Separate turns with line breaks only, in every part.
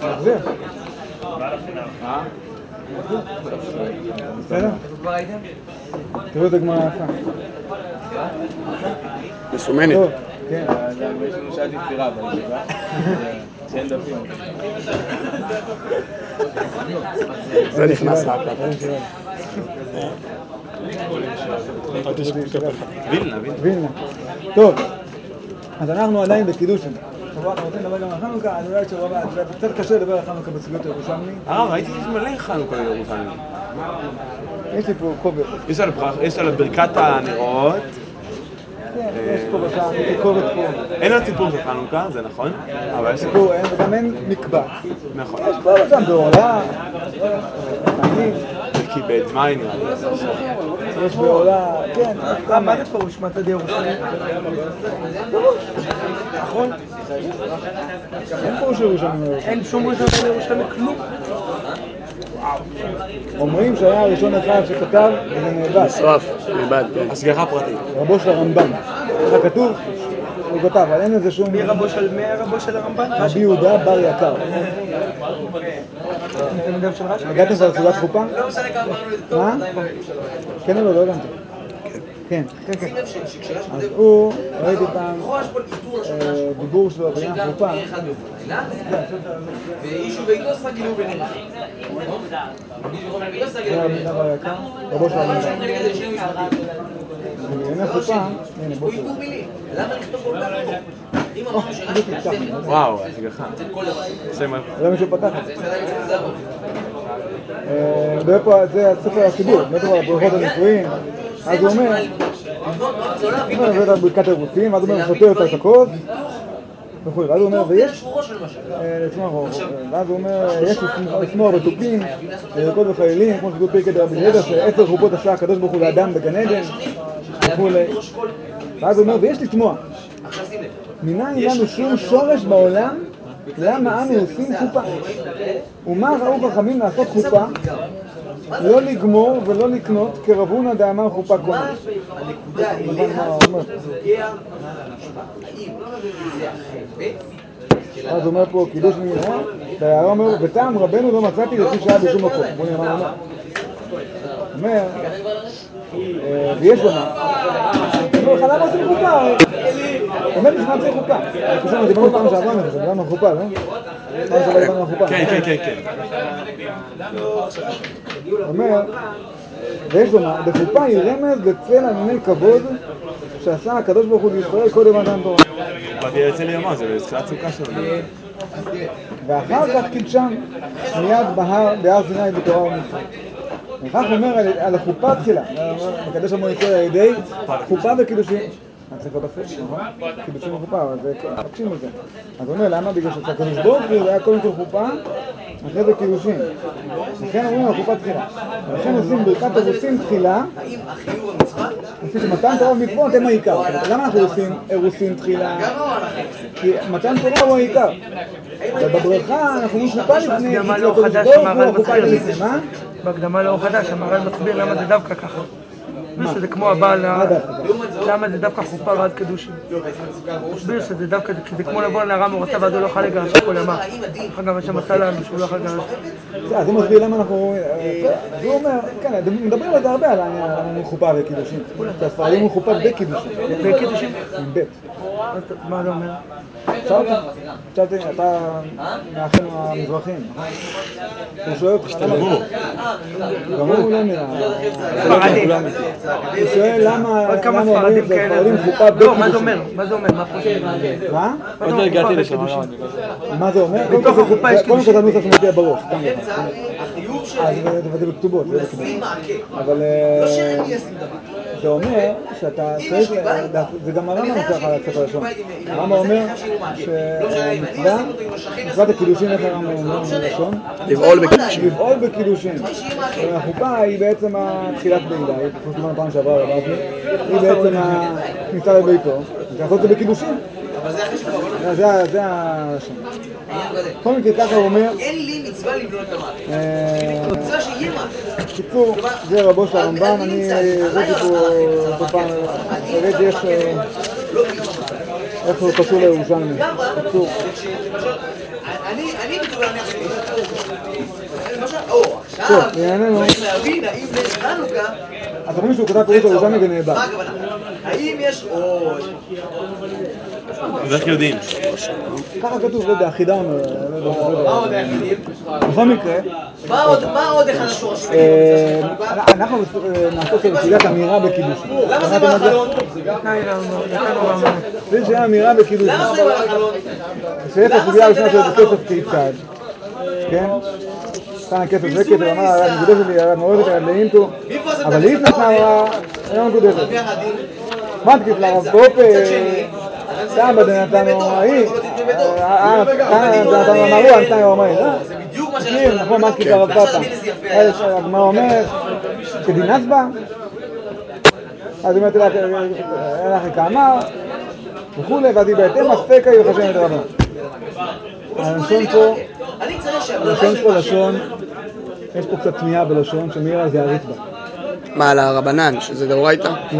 זה. בסדר? תראו את הגמרא יפה.
מסומנת.
כן.
שאלתי תפירה בישיבה. שאין דפים.
זה נכנס רק.
וילנה. טוב, אז אנחנו עדיין בקידושין. שבוע אנחנו רוצים לדבר גם על חנוכה, אני יודעת שבוע זה קצת קשה לדבר על חנוכה בסוגיות ירושלמי.
ראיתי מלא חנוכה ירושלמי.
יש לי פה קובץ.
יש על ברכת הנרות.
כן, יש קובץ פה.
אין על סיפור של חנוכה, זה נכון? אבל יש
סיפור אין, וגם אין מקבץ.
נכון.
יש פה גם בעולה,
כי בדמי נראה לי.
יש בעולה, כן.
מה זה פירוש מתת ירושלים? נכון?
אין פירוש ירושלמי.
אין שום ראשון לירושלים כלום.
אומרים שהיה הראשון אחד שכתב וזה נאבד.
נשרף, נאבד, כן. השגחה פרטית.
רבו של הרמב"ם. ככה כתוב, הוא כתב, אבל אין לזה שום...
מי רבו של הרמב"ן?
רבי יהודה בר יקר. הגעתם כבר לסעודת חופה? מה? כן או לא? לא הבנתי. כן. אז הוא, ראיתי פעם דיבור שלו בעניין חופה.
ואישו ביתו עשה גילו ביניהם.
זה רבי יהודה בר יקר, רבו של הרמב"ם. בעניין חופה, הנה בוא תראו.
למה לכתוב כל כך טוב? אם אמרנו שרק
וואו, השגחה.
זה מי שפתח את זה. ופה זה הספר החיבור, מדבר על ברכות הנישואין. אז הוא אומר, זה ברכת אירוסין, ואז הוא אומר, שותה יותר את הכוס וכו'. ואז הוא אומר, ויש, ואז הוא אומר, יש לשמוח בתופים, ירקות וחיילים, כמו שכתוב פרקי דרבי אליעזר, ש10 חופות עשה הקדוש ברוך הוא לאדם בגן עדן וכו'. ואז הוא אומר, ויש לתמוע, מנין לנו שום שורש בעולם, למה אנו עושים חופה? ומה ראו חכמים לעשות חופה? לא לגמור ולא לקנות, כרב הונא דאמר חופה קונה.
הנקודה אליה זה נוגע האם זה החפץ.
אז הוא אומר פה קידוש מנהרה, והערה אומר, בטעם רבנו לא מצאתי לפי שהיה בשום מקום. בוא נראה מה הוא אומר. ויש לו מה. הוא אומר, למה עושים חופה? באמת בשביל צריך חופה. אני חושב מה דיברנו פעם שעברנו, זה דיברנו על חופה, לא? פעם שעברנו דיברנו על חופה.
כן.
הוא אומר, ויש לו מה, בחופה היא רמז לצל ענני כבוד שעשה הקדוש ברוך הוא לישראל קודם מתן תורה.
באתי יוצא לי יומה, זה בתחילת סוכה שלנו.
ואחר כך קידשם מיד בהר סיני בתורה ומצוות. וכך אומר על החופה תחילה, מקדש המון ישראל על ידי חופה וקידושים. אני צריך לבפש, נכון? קידושים וחופה, אבל זה מקשים על זה. אז הוא אומר, למה? בגלל שהקדוש ברוך הוא היה קודם כל חופה, אחרי זה קידושים. לכן אומרים על חופה תחילה. ולכן עושים ברכת אירוסין תחילה, לפי שמתן תורה ומצוות הם העיקר. למה אנחנו עושים אירוסין תחילה? כי מתן תורה הוא העיקר. ובברכה אנחנו אומרים חופה לפני, כי הקדוש ברוך הוא החופה לפני. מה?
בהקדמה לאור חדש, המהר"ל מסביר למה זה דווקא ככה. שזה כמו הבעל, למה זה דווקא חופה ועד קדושים. מסביר שזה דווקא, כי זה כמו לבוא לנערה מורתה ועד הוא לא יכול לגרש כל ימה. אחר כך יש מצא לנו שהוא לא יכול לגרש.
אז הוא מסביר למה אנחנו... הוא אומר, כן, מדברים על זה הרבה על חופה וקידושים. שהספרדים הוא חופה בקידושים.
בקידושים?
עם בית.
מה זה אומר?
שאלתי, אתה מאחינו המזרחים. הוא שואל אותך,
תשתלבו.
גם הוא לא נראה.
ספרדים.
הוא שואל למה
עוד כמה
אומרים
ספרדים
זה
כאלה.
ספרדים חופה
לא, מה זה
בקידושים.
אומר? מה זה אומר? מה חושב?
מה?
עוד לא הגעתי לשם.
מה זה אומר?
בתוך החופה יש
קודם כל זה הנוסח שמופיע בראש.
החיוב
זה בכתובות. אבל זה אומר שאתה צריך, זה גם הרמב"ם נוסח על הספר הראשון. הרמב"ם אומר מצוות הקידושין, איך הרמב"ם אומר בראשון?
לבעול בקידושין.
לבעול בקידושין. החופה היא בעצם תחילת בעילה, כמו שדיברנו פעם שעברה, היא בעצם הכניסה לביתו, לעשות את זה בקידושין. זה השם. כל מקרה ככה הוא אומר,
אין לי מצווה לבנות את המערכת. מצווה שיהיה מערכת.
קיצור, זה רבו של הרמב"ן, אני ראיתי פה פעם, ראיתי איך הוא קשור לירושלמי. קיצור.
אני מצווה להניח עכשיו צריך להבין האם נס חנוכה...
אז אומרים שהוא כתב פירוש ירושלמי ונאבד.
מה הכוונה? האם יש עוד...
ואיך יודעים?
ככה כתוב, לא יודע, חידה אומר.
מה עוד היחידים?
בכל מקרה...
מה עוד אחד השורשים?
אנחנו נעסוק בסוגיית אמירה בקידוש.
למה זה מהחלון?
זה שהיה אמירה בקידוש.
למה זה מהחלון?
שיש הסוגיה הראשונה של כסף כיצד. כן? כאן הכסף זה כסף, אמר הנקודה שלי, המעורבת על לאינטו, אבל היא התנתנה אמרה, היה מקודשת. מה תקיף לרב טופה? סתם בדנתנו ההיא, דנתנו אמרו, נתנו אמרי, נכון, מה תקיף לרב פאפה? הגמרא אומר, שדינס בה, אז היא אומרת לה, אין לך כאמר, וכולי, ועדי בהתאם, מספקה היא וחשבת רבה. הלשון פה לשון, יש פה קצת תמיהה בלשון, שמאירה זה הריתב"א.
מה, על הרבנן, שזה דאורייתא?
לא.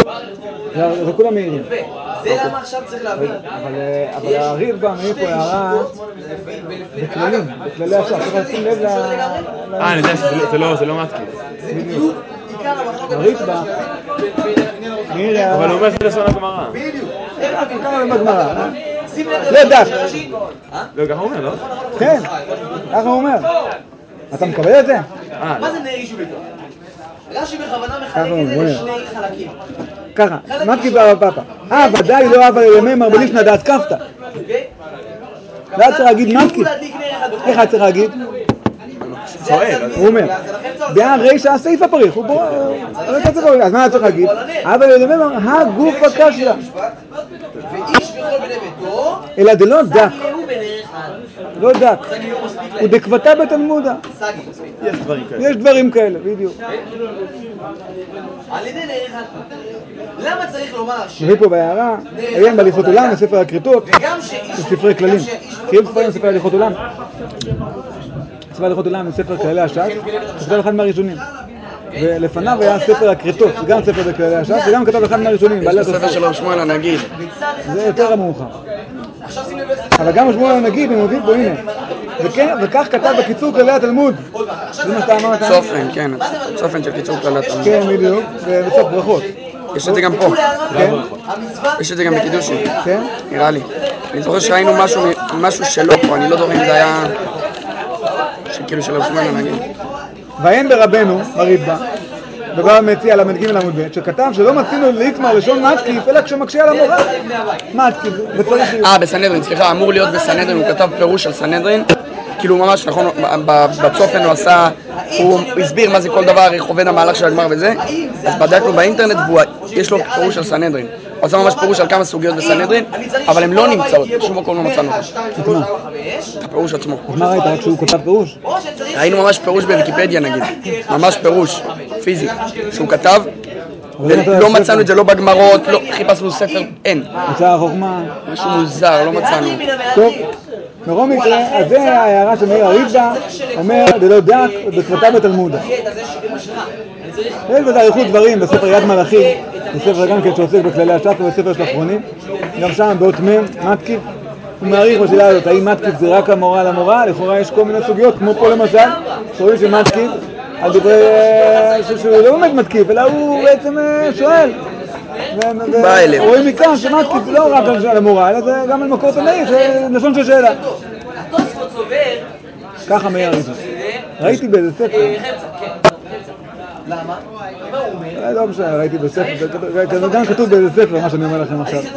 זה כולם מאירים.
זה למה עכשיו צריך להבין.
אבל הריתב"א מאיר פה הערה בכללים, בכללי השם. צריך לשים לב
אני יודע שזה לא מתקיף.
זה בדיוק עיקר המחלוקת.
הריתב"א מאיר הערה.
אבל הוא אומר שזה לשון הגמרא.
בדיוק. איך להבין?
כמה בגמרא.
שים לב
לא דק.
לא, ככה הוא אומר, לא?
כן, ככה הוא אומר. אתה מקבל את זה?
מה זה נר יישוב איתו? רש"י בכוונה מחלק את זה לשני חלקים.
ככה, מה תקיף לרב פאפה? ודאי לא אהבה לימי מרבלישנא דעת כפתא.
אוקיי?
לא היה צריך להגיד מה תקיף. איך היה צריך להגיד? הוא אומר, דעה רישא הסיפא פריך, הוא בוא, אז מה היה צריך להגיד? אבל לדבר, הגוף הקשיא.
ואיש בכל בני ביתו,
אלא דלא דק,
הוא בנר אחד.
לא דק,
סגי לא מספיק
הוא דקבתא בתלמודה.
סגי מספיק.
יש דברים כאלה.
יש דברים כאלה, בדיוק.
על ידי נר אחד. למה צריך לומר
מביא פה בהערה, עיין בהליכות עולם, בספר הכריתות,
וגם שאיש...
בספרי כללים. חייב ספרים בספר הליכות עולם. ספר הליכות עולם הוא ספר כללי הש"ס, כתב אחד מהראשונים. ולפניו היה ספר הכריתות, גם ספר בכללי הש"ס, וגם כתב אחד מהראשונים.
יש הספר של רב שמואל הנגיד.
זה יותר המאוחר. אבל גם שמואל הנגיד, הם מוביל פה, הנה. וכך כתב בקיצור כללי התלמוד. זה מה שאתה אמרת?
צופן, כן, צופן של קיצור כללי התלמוד.
כן, בדיוק, ובסוף ברכות.
יש את זה גם פה.
כן?
יש את זה גם בקידושין.
כן?
נראה לי. אני זוכר שראינו משהו שלא פה, אני לא זוכר אם זה היה... שכאילו של רב שמואל הנגיד.
ואין ברבנו, בריתב"א, דבר מציע למ"ג לעמוד ב', שכתב שלא מצינו לאיתמר לשון מתקיף, אלא כשמקשה על המורה. מתקיף, וצריך להיות.
בסנהדרין, סליחה, אמור להיות בסנהדרין, הוא כתב פירוש על סנהדרין, כאילו ממש נכון, בצופן הוא עשה, הוא הסביר מה זה כל דבר, איך עובד המהלך של הגמר וזה, אז בדקנו באינטרנט ויש לו פירוש על סנהדרין. הוא עשה ממש פירוש על כמה סוגיות בסנהדרין, אבל הן לא נמצאות, בשום מקום לא מצאנו. את הפירוש עצמו.
אז מה ראית? רק שהוא כתב פירוש?
ראינו ממש פירוש בוויקיפדיה נגיד, ממש פירוש, פיזי, שהוא כתב, ולא מצאנו את זה לא בגמרות, לא חיפשנו ספר, אין.
מצא החוכמה.
משהו מוזר, לא מצאנו.
טוב, בכל מקרה, אז זה ההערה של מאיר הריתב"א, אומר דלא דק דקבתא בתלמודה. יש בזה אריכות דברים בספר יד מלאכי, בספר גם כן שעוסק בכללי הש"ס ובספר של האחרונים, גם שם באות מ' מתקיף, הוא מעריך בשאלה הזאת, האם מתקיף זה רק המורה למורה? לכאורה יש כל מיני סוגיות, כמו פה למשל, שרואים שמתקיף על דברי שהוא לא באמת מתקיף, אלא הוא בעצם שואל. רואים מכאן שמתקיף לא רק על המורה, אלא זה גם על מקור תנאי, זה לשון של שאלה. ככה מאיר הריתב"א. ראיתי באיזה ספר.
למה?
לא משנה, ראיתי בספר, גם כתוב באיזה ספר מה שאני אומר לכם עכשיו.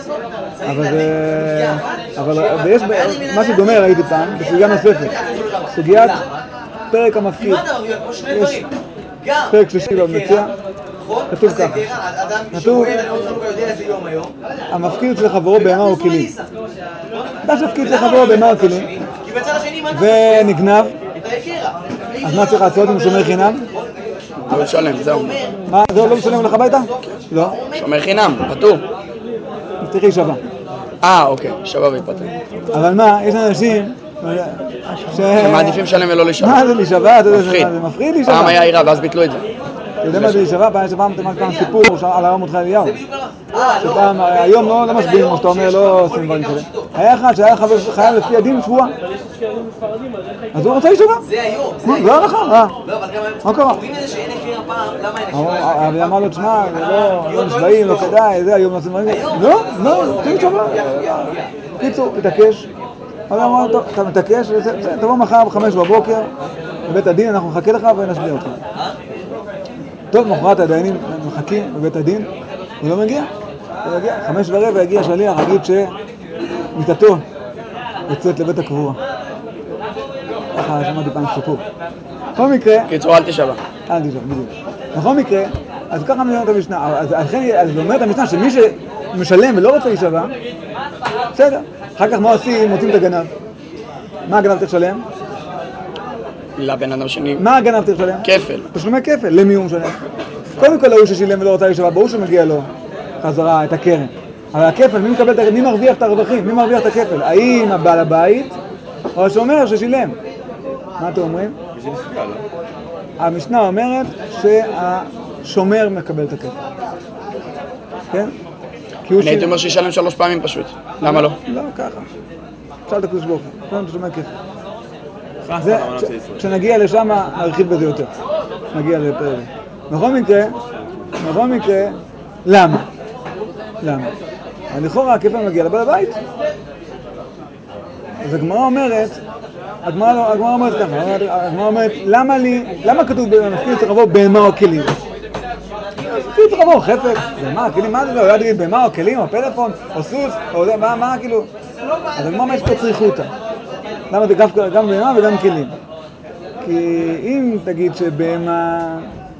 אבל יש משהו דומה ראיתי פעם, בסוגיה נוספת. סוגיית פרק המפקיד. יש פרק שלישי במציע, כתוב ככה. כתוב, המפקיד אצל חברו בהמה וכלים. דש מפקיד אצל חברו בהמה וכלים, ונגנב, אז מה צריך לעשות אם הוא שומר חינם?
לא לשלם, זהו.
מה, זהו לא משלם לך הביתה? לא.
שומר חינם, פטור.
צריך להישבע.
אוקיי, שווה ויפטר.
אבל מה, יש אנשים
שמעדיפים לשלם ולא להישבע.
מה זה להישבע?
מפחיד.
זה מפחיד להישבע.
פעם היה עירה ואז ביטלו את זה.
אתה יודע מה זה להישבע? פעם כאן סיפור על הרב מרדכי אליהו. שפעם, היום לא משביעים, כמו שאתה אומר, לא עושים דברים כאלה. היה אחד שהיה חייב לפי הדין שבועה. אז הוא רוצה להישבע.
זה היום.
לא הלכה,
לא, אבל גם
מה קרה?
קובעים איזה שאין הכיר הפעם, למה אין הכיר?
אבל אמר לו, תשמע, לא נשבעים, לא כדאי, זה היום לא עושים דברים כאלה. לא, תגיד שבע. קיצור, מתעקש. אז אמר לו, אתה מתעקש, תבוא מחר ב5 בבוקר בבית הדין, אנחנו נחכה לך ונשביע אותך. טוב, מחרת הדיינים מחכים בבית הדין, הוא לא מגיע. הוא מגיע, 5:15 הגיע שליח, אגיד שמיטתו יוצאת לבית הקבורה. ככה שמעתי פעם סיפור. בכל מקרה...
קיצור, אל תשבע.
אל תשבע, בדיוק. בכל מקרה, אז ככה מדבר את המשנה. אז אומרת המשנה שמי שמשלם ולא רוצה להישבע, בסדר. אחר כך מה עושים? מוצאים את הגנב. מה הגנב צריך לשלם?
לבן אדם שני.
מה הגנב צריך לשלם?
כפל.
תשלומי כפל. למי הוא משלם? קודם כל ההוא ששילם ולא רוצה להישבע, ברור שמגיע לו חזרה את הקרן. אבל הכפל, מי מרוויח את הרווחים? מי מרוויח את הכפל? האם הבעל הבית או השומר ששילם? מה אתם אומרים? המשנה אומרת שהשומר מקבל את הכפל. כן?
אני הייתי אומר שישלם 3 פעמים פשוט. למה לא?
לא, ככה. אפשר את הקדוש ברוך הוא. קודם תשלומי כפל. כשנגיע לשם נרחיב בזה יותר. נגיע לפרק. בכל מקרה, למה? לכאורה הכפל מגיע לבעל הבית. אז הגמרא אומרת ככה, הגמרא אומרת, למה כתוב במפקיד צריך לבוא בהמה או כלים? מפקיד צריך לבוא חפץ, בהמה, כלים, מה זה לא? יודע להגיד בהמה או כלים, או פלאפון, או סוס, או זה, מה כאילו? אז הגמרא אומרת שפה צריכותא. למה זה גם בהמה וגם כלים? כי אם תגיד שבהמה,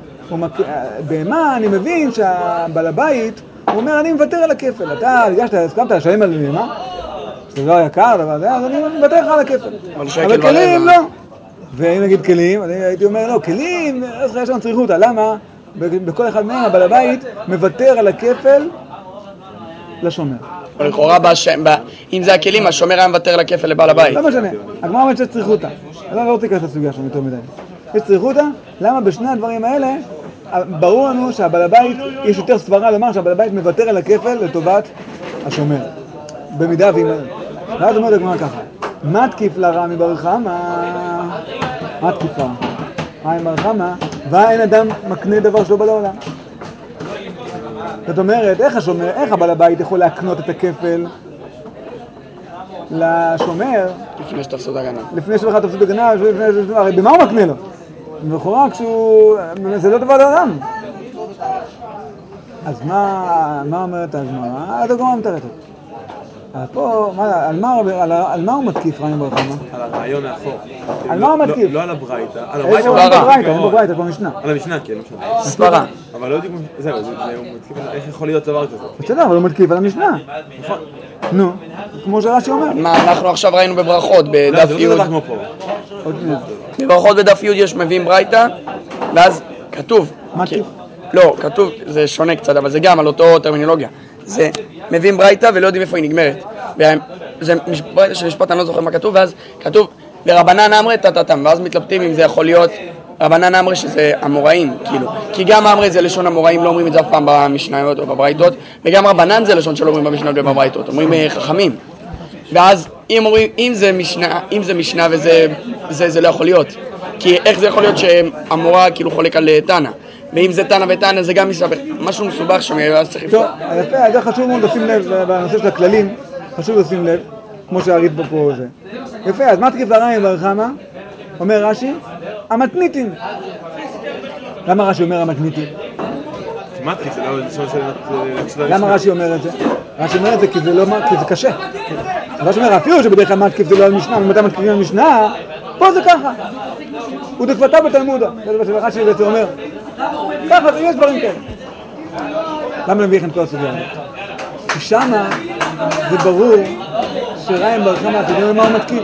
אני מבין שהבעל הבית, הוא אומר, אני מוותר על הכפל. אתה הסכמת לשלם על בהמה? זה לא יקר, אז אני מוותר לך על הכפל. אבל כלים לא. ואם נגיד כלים, אני הייתי אומר, לא, כלים, אז יש לנו צריכותא. למה? בכל אחד מהם, הבעל הבית מוותר על הכפל לשומר.
אבל לכאורה, אם זה הכלים, השומר היה מוותר על הכפל לבעל הבית.
לא משנה. הגמרא אומרת שיש צריכותא. אני לא רוצה להיכנס לסוגיה שם יותר מדי. יש צריכותא, למה בשני הדברים האלה, ברור לנו שהבעל הבית, יש יותר סברה לומר שהבעל הבית מוותר על הכפל לטובת השומר. במידה ואם... ואז אומרת הגמרא ככה, מה תקיף לרע מבר חמא? מה תקיף לרע? מה מבר חמא? ואין אדם מקנה דבר שלא בא לעולם. זאת אומרת, איך הבעל הבית יכול להקנות את הכפל לשומר?
לפני שתפסו את הגנב.
לפני שבכלל תפסו את הגנב, הרי במה הוא מקנה לו? לכאורה כשהוא... זה לא דבר לעולם. אז מה אומרת הגמרא? אז הגמרא מתארתת. פה, על מה הוא מתקיף רעיון בר חמא?
על הרעיון מאחור.
על מה הוא מתקיף?
לא על הברייתא. על
הברייתא, במשנה.
על המשנה, כן, לא משנה.
סברה.
אבל לא יודעים, זהו, הוא מתקיף, איך יכול להיות דבר כזה?
בסדר, אבל הוא מתקיף על המשנה.
נכון.
נו, כמו שרש"י אומר.
מה אנחנו עכשיו ראינו בברכות, בדף י'.
זה לא דבר כמו פה.
בברכות בדף י' יש מביאים ברייתא, ואז כתוב.
מה כתוב?
לא, כתוב, זה שונה קצת, אבל זה גם על אותו טרמינולוגיה. זה מביאים ברייתא ולא יודעים איפה היא נגמרת. זה ברייתא של משפט, אני לא זוכר מה כתוב, ואז כתוב לרבנן אמרי תתתם, ואז מתלבטים אם זה יכול להיות רבנן אמרי שזה אמוראים, כאילו. כי גם אמרי זה לשון אמוראים, לא אומרים את זה אף פעם במשניות או בברייתות, וגם רבנן זה לשון שלא אומרים במשניות ובברייתות, אומרים חכמים. ואז אם זה משנה וזה לא יכול להיות. כי איך זה יכול להיות שאמורה כאילו חולק על תנא? ואם זה תנא ותנא זה גם משהו מסובך אז צריך לפתור.
טוב, יפה, זה חשוב מאוד לשים לב בנושא של הכללים, חשוב לשים לב, כמו שהריף פה זה. יפה, אז מה תקיף לרעיון בר חמא? אומר רש"י, המתניתין. למה רש"י אומר המתניתין?
מתקיף, זה לא לשון של...
למה רש"י אומר את זה? רש"י אומר את זה כי זה קשה. רש"י אומר, אפילו שבדרך כלל מתקיף זה לא על משנה, ומתי מתקיפים על משנה, פה זה ככה. הוא דקפתה בתלמודה. זה רש"י בעצם אומר, ככה, יש דברים כאלה. למה נביא לכם את כל הסוגיה הזאת? כי שמה זה ברור שרעיון בר חמא, אתם יודעים מה הוא מתקיף?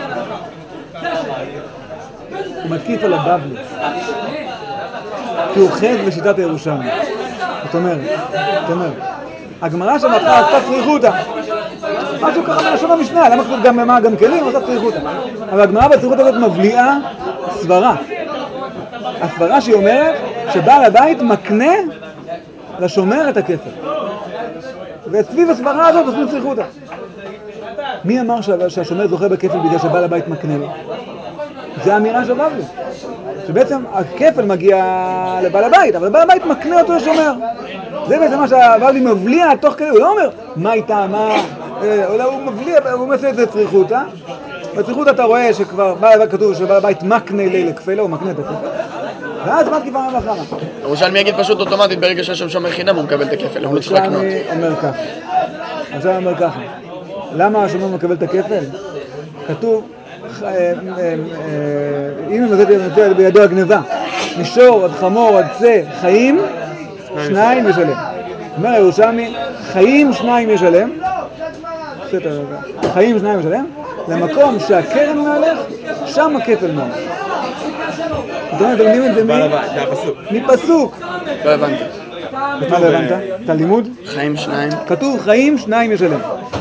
הוא מתקיף על הבבלי. כי הוא חז בשיטת הירושלמי. זאת אומרת, הגמרא שמתחה עשתה צריכותא. משהו ככה מלשון המשנה, למה כתוב גם במה גם כלים, עשתה צריכותא. אבל הגמרא בצריכותא הזאת מבליעה סברה. הסברה שהיא אומרת שבעל הבית מקנה לשומר את הכפל. וסביב הסברה הזאת עושים צריכותא. מי אמר שהשומר זוכה בכפל בגלל שבעל הבית מקנה לו? זה האמירה של בבלי. שבעצם הכפל מגיע לבעל הבית, אבל בעל הבית מקנה אותו לשומר. זה בעצם מה שהבבלי מבליע תוך כדי, הוא לא אומר מה איתה, מה... הוא מבליע, הוא מסע את זה צריכותא. בצריכותא אתה רואה שכבר בעל הבית כתוב שבעל הבית מקנה לילה כפלה, הוא מקנה את הכפל. ואז מתקיף הרב אחרא.
ירושלמי יגיד פשוט אוטומטית, ברגע שיש שם שומר חינם הוא מקבל את הכפל, הוא לא צריך לקנות.
אומר ככה. עכשיו אומר ככה. למה השומר מקבל את הכפל? כתוב, אם נמצא בידו הגניבה, מישור עד חמור עד צה, חיים, 2 ישלם. אומר ירושלמי, חיים 2 ישלם. חיים 2 ישלם. למקום שהקרן מהלך, שם הכפל מהלך. אתה אומר, אתם יודעים את זה מפסוק.
לא הבנתי.
מה לא הבנת? את הלימוד?
חיים 2.
כתוב חיים 2 ישלם.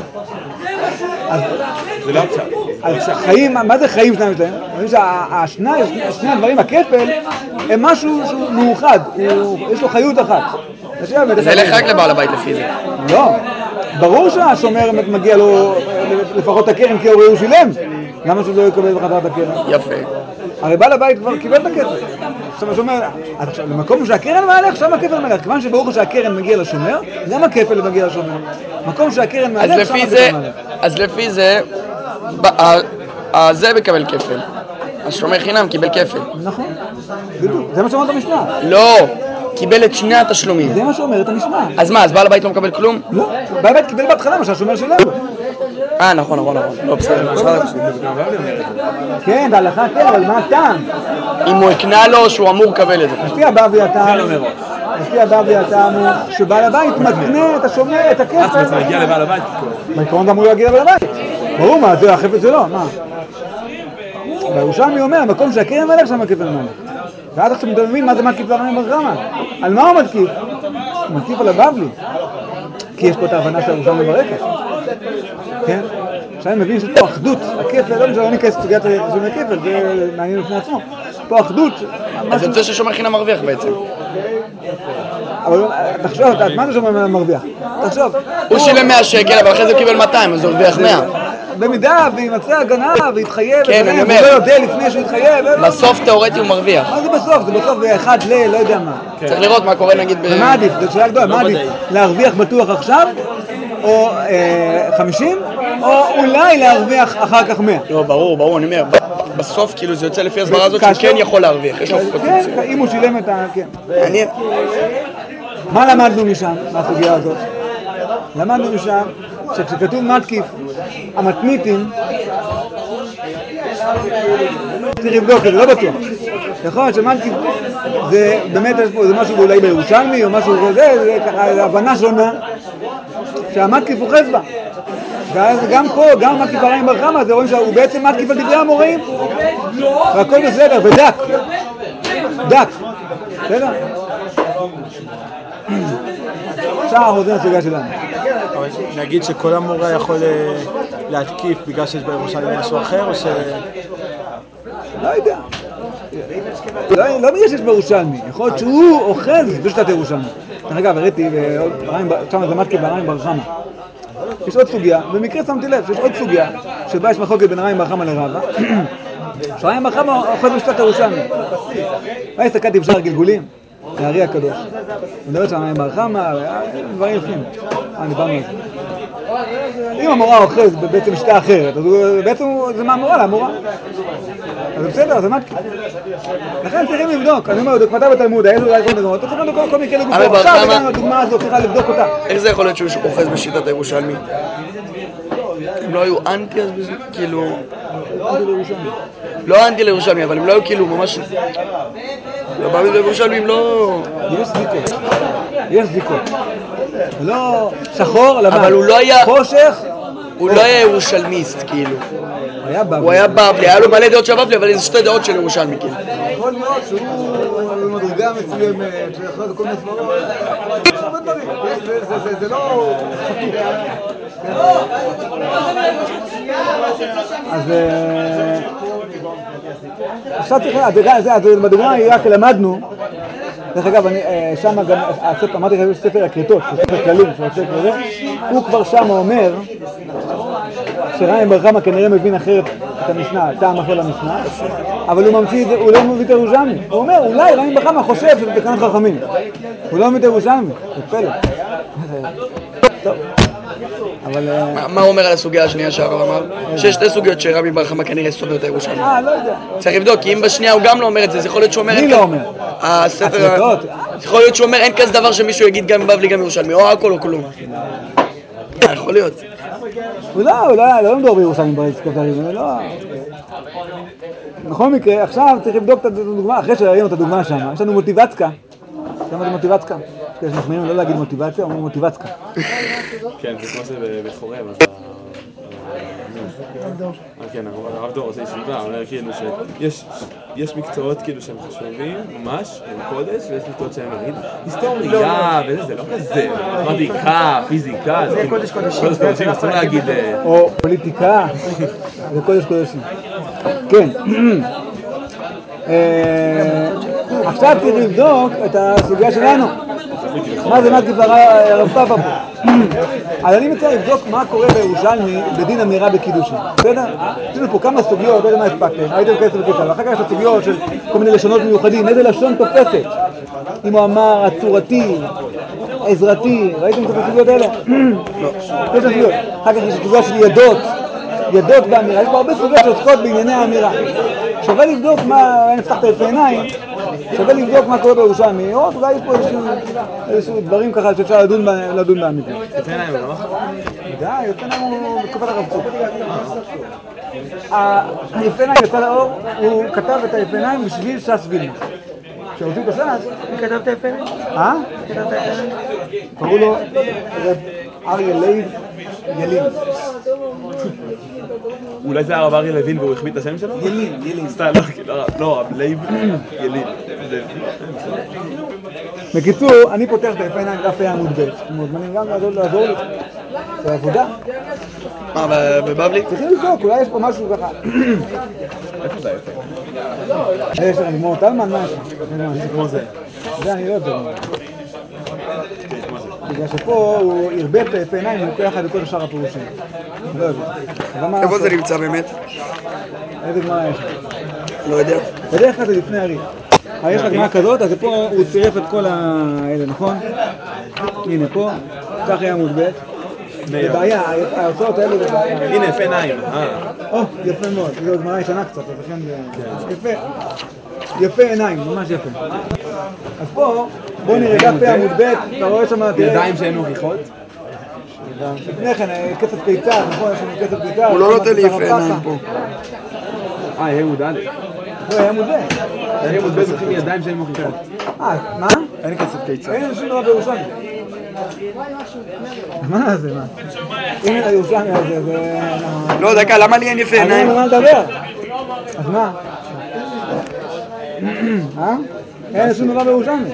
זה לא עכשיו.
אז חיים, מה זה חיים 2 ישלם? אני חושב שהשני הדברים, הכפל, הם משהו שהוא מאוחד, יש לו חיות אחת.
זה ילך רק לבעל הבית לפי זה.
לא, ברור שהשומר מגיע לו לפחות הקרן כי הוא שילם. למה שהוא לא יקבל בחזרת הקרן?
יפה.
הרי בעל הבית כבר קיבל את הכסף. עכשיו השומר, למקום שהקרן מהלך, שם הכפל מלך. כיוון שברור שהקרן מגיע לשומר, גם הכפל מגיע לשומר. מקום שהקרן מהלך, שם הכפל מלך.
אז לפי זה, זה מקבל כפל. השומר חינם קיבל כפל.
נכון, בדיוק. זה מה שאומרת המשנה.
לא, קיבל את שני התשלומים.
זה מה שאומרת המשנה.
אז מה, אז בעל הבית לא מקבל כלום?
לא, בעל הבית קיבל בהתחלה מה שהשומר שילם.
נכון. לא, בסדר.
כן, בהלכה כן, אבל מה הטעם?
אם הוא הקנה לו שהוא אמור לקבל את זה.
לפי הבבלי הטעם הוא שבעל הבית מקנה את השומר, את הכפל.
זה מגיע לבעל הבית.
בעיקרון זה אמור להגיע לבעל הבית. ברור מה, זה החפץ שלו, מה? והירושלמי אומר, מקום שהקרן מלך שם הכפל מלך. ואז עכשיו אתה מבין מה זה מתקיף לרמי בר חמא. על מה הוא מתקיף? הוא מתקיף על הבבלי. כי יש פה את ההבנה של הירושלמי ברקע. כן? עכשיו אני מבין שיש פה אחדות, הכפל, לא משנה, לא ניכנס לסוגיית של הכפל, זה מעניין לפני עצמו. פה אחדות.
אז יוצא ששומר חינם מרוויח בעצם.
אבל תחשוב, מה זה שומר מרוויח? תחשוב.
הוא שילם 100 שקל, אבל אחרי זה הוא קיבל 200, אז הוא הרוויח 100.
במידה וימצא הגנה ויתחייב,
כן, אני אומר.
הוא לא יודע לפני שהוא יתחייב.
בסוף תיאורטי הוא מרוויח.
מה זה בסוף? זה בסוף אחד לא יודע מה.
צריך לראות מה קורה נגיד
ומה עדיף? זו שאלה גדולה, מה עדיף? להרוויח בטוח עכשיו, או 50, או אולי להרוויח אחר כך 100.
לא, ברור, אני אומר, בסוף כאילו זה יוצא לפי הסברה הזאת שהוא כן יכול להרוויח, יש לו פוטנציאל.
כן, אם הוא שילם את ה... כן.
מעניין.
מה למדנו משם, מהסוגיה הזאת? למדנו משם שכשכתוב מתקיף המתניתים, צריך לבדוק את זה, לא בטוח. יכול להיות שמתקיף זה באמת זה משהו אולי בירושלמי או משהו כזה, זה ככה הבנה שונה שהמתקיף הוא חסבה. ואז גם פה, גם מתקיף הרעים בר חמא, זה רואים שהוא בעצם מתקיף על דברי המוראים והכל בסדר, ודק. דק. בסדר? עכשיו חוזרים לסוגיה שלנו.
נגיד שכל המורה יכול להתקיף בגלל שיש בירושלים משהו אחר או ש...
לא יודע. לא בגלל שיש בירושלמי, יכול להיות שהוא אוחז בשיטת ירושלמי. אגב, הראיתי, שם זה מתקיף בריים בר חמא. יש עוד סוגיה, במקרה שמתי לב שיש עוד סוגיה שבה יש מחלוקת בין ריים בר חמא לרבא. שריים בר חמא אוחז בשיטת ירושלמי. הסתכלתי בשאר הגלגולים, הארי הקדוש. הוא מדבר שם ריים בר חמא, דברים יפים. דיברנו על זה. אם המורה אוחז בעצם שיטה אחרת, אז בעצם זה מהמורה למורה. אז זה בסדר, זה מתקיף. לכן צריכים לבדוק, אני אומר, מתי בתלמוד, איזה אולי כל דוגמאות, אתה צריך לבדוק כל מקרה לגופו. עכשיו הגענו לדוגמה הזאת, צריכה לבדוק אותה.
איך זה יכול להיות שהוא אוחז בשיטת הירושלמי? הם לא היו אנטי אז בזמן, כאילו... לא אנטי לירושלמי, אבל הם לא היו כאילו ממש... לא בא מזה לירושלמים, לא...
יש זיקות. לא שחור, לבן.
אבל הוא לא היה...
חושך.
הוא לא היה ירושלמיסט, כאילו.
הוא
היה בבלי, היה לו מלא דעות של בבלי, אבל זה שתי דעות של ירושלמי, כאילו.
יכול להיות שהוא במדרגה מסוימת, שאחרי זה כל מיני סברות. יש הרבה דברים. זה לא אז עכשיו צריך, המדרגה היא רק למדנו דרך אגב, שם גם, אמרתי לך, יש ספר הכריתות, ספר כללים שעוסק בזה, הוא כבר שם אומר שריים בר חמא כנראה מבין אחרת את המשנה, טעם אחר למשנה, אבל הוא ממציא את זה, הוא לא מביא את ירושלמי. הוא אומר, אולי ריים בר חמא חושב שזה תקנת חכמים. הוא לא מביא את ירושלמי, זה פלא. טוב.
מה הוא אומר על הסוגיה השנייה שהרב אמר? שיש שתי סוגיות שרבי בר חמא כנראה סובר את הירושלמי.
לא יודע.
צריך לבדוק, כי אם בשנייה הוא גם לא אומר את זה, זה יכול להיות שהוא אומר...
מי לא אומר?
הספר... יכול להיות שהוא אומר אין כזה דבר שמישהו יגיד גם בבלי גם ירושלמי, או הכל או כלום. יכול להיות.
הוא לא מדור בירושלמי ברזקותרים, לא... בכל מקרה, עכשיו צריך לבדוק את הדוגמה, אחרי שראינו את הדוגמה שם, יש לנו מוטיבצקה. למה זה מוטיבצקה? יש מחמירים לא להגיד מוטיבציה, אומרים מוטיבצקה.
כן, זה כמו שבחורב, כן, הרב דור עושה ישיבה, הוא אומר כאילו שיש מקצועות כאילו שהם חשובים, ממש, הם קודש, ויש מקצועות שהם נגיד היסטוריה, וזה, זה לא כזה, מתמטיקה, פיזיקה, זה קודש קודשים, אסור להגיד...
או פוליטיקה, זה קודש קודשים. כן. עכשיו צריך לבדוק את הסוגיה שלנו. מה זה מתקיף הרב פאפה פה? אז אני מציע לבדוק מה קורה בירושלמי בדין אמירה בקידושים. בסדר? יש לנו פה כמה סוגיות, לא יודע מה הספקתם, הייתם כסף וכסף, ואחר כך יש הסוגיות של כל מיני לשונות מיוחדים, איזה לשון תופסת? אם הוא אמר הצורתי, עזרתי, ראיתם את הסוגיות האלה? לא. יש הסוגיות. אחר כך יש הסוגיה של ידות באמירה, יש פה הרבה סוגיות שעוסקות בענייני האמירה. שווה לבדוק מה, נפתח את היפה עיניים, שווה לבדוק מה קורה בירושלמי, או אולי יש פה איזשהו דברים ככה שאפשר לדון באמירה.
יפה עיניים הוא לא?
די, יפה עיניים הוא בתקופת הרב קוק. היפה עיניים יצא לאור, הוא כתב את היפה עיניים בשביל ש"ס וילנה. כשהוצאו את הש"ס,
מי כתב את היפה עיניים? כתב את היפה עיניים?
קראו לו אריה לייב ילין.
אולי זה הרב אריה לוין והוא החביא את השם שלו?
ילין.
סתם, לא, לייב ילין.
בקיצור, אני פותח את היפה עיניים דף עמוד ב'. מוזמנים גם לעזור לי. זה עבודה.
מה, בבבלי?
צריכים לבדוק, אולי יש פה משהו ככה.
איפה זה היפה?
יש לך לגמור טלמן משהו.
זה כמו זה.
זה אני לא יודע. בגלל שפה הוא הרבט את היפה עיניים והוא יחד לכל שאר הפירושים. לא יודע.
איפה זה נמצא באמת?
איזה גמרא יש?
לא יודע.
בדרך כלל זה לפני הרי. יש לך גמרא כזאת, אז פה הוא צירף את כל האלה, נכון? הנה פה, כך היה עמוד ב'. זה בעיה, ההרצאות האלה זה בעיה.
הנה, יפה עיניים.
יפה מאוד, זו גמרא ישנה קצת, אז לכן זה יפה. יפה עיניים, ממש יפה. אז פה, בוא נראה דף עמוד ב', אתה רואה שם...
ידיים שהן מוכיחות?
לפני כן, כסף קיצר, נכון? יש לנו כסף קיצר.
הוא לא נותן לי יפה עיניים פה.
יהיה עמוד א'.
לא, היה עמוד ב'.
יהיה עמוד ב' זוכים ידיים שהן מוכיחות.
מה?
אין כסף קיצר.
אין שום דבר בירושלמי. מה זה, מה? אם את הירושלמי הזה, זה...
לא, דקה, למה לי אין יפה עיניים?
אני לא יודע מה לדבר. אז מה? אין שום דבר בירושלמי.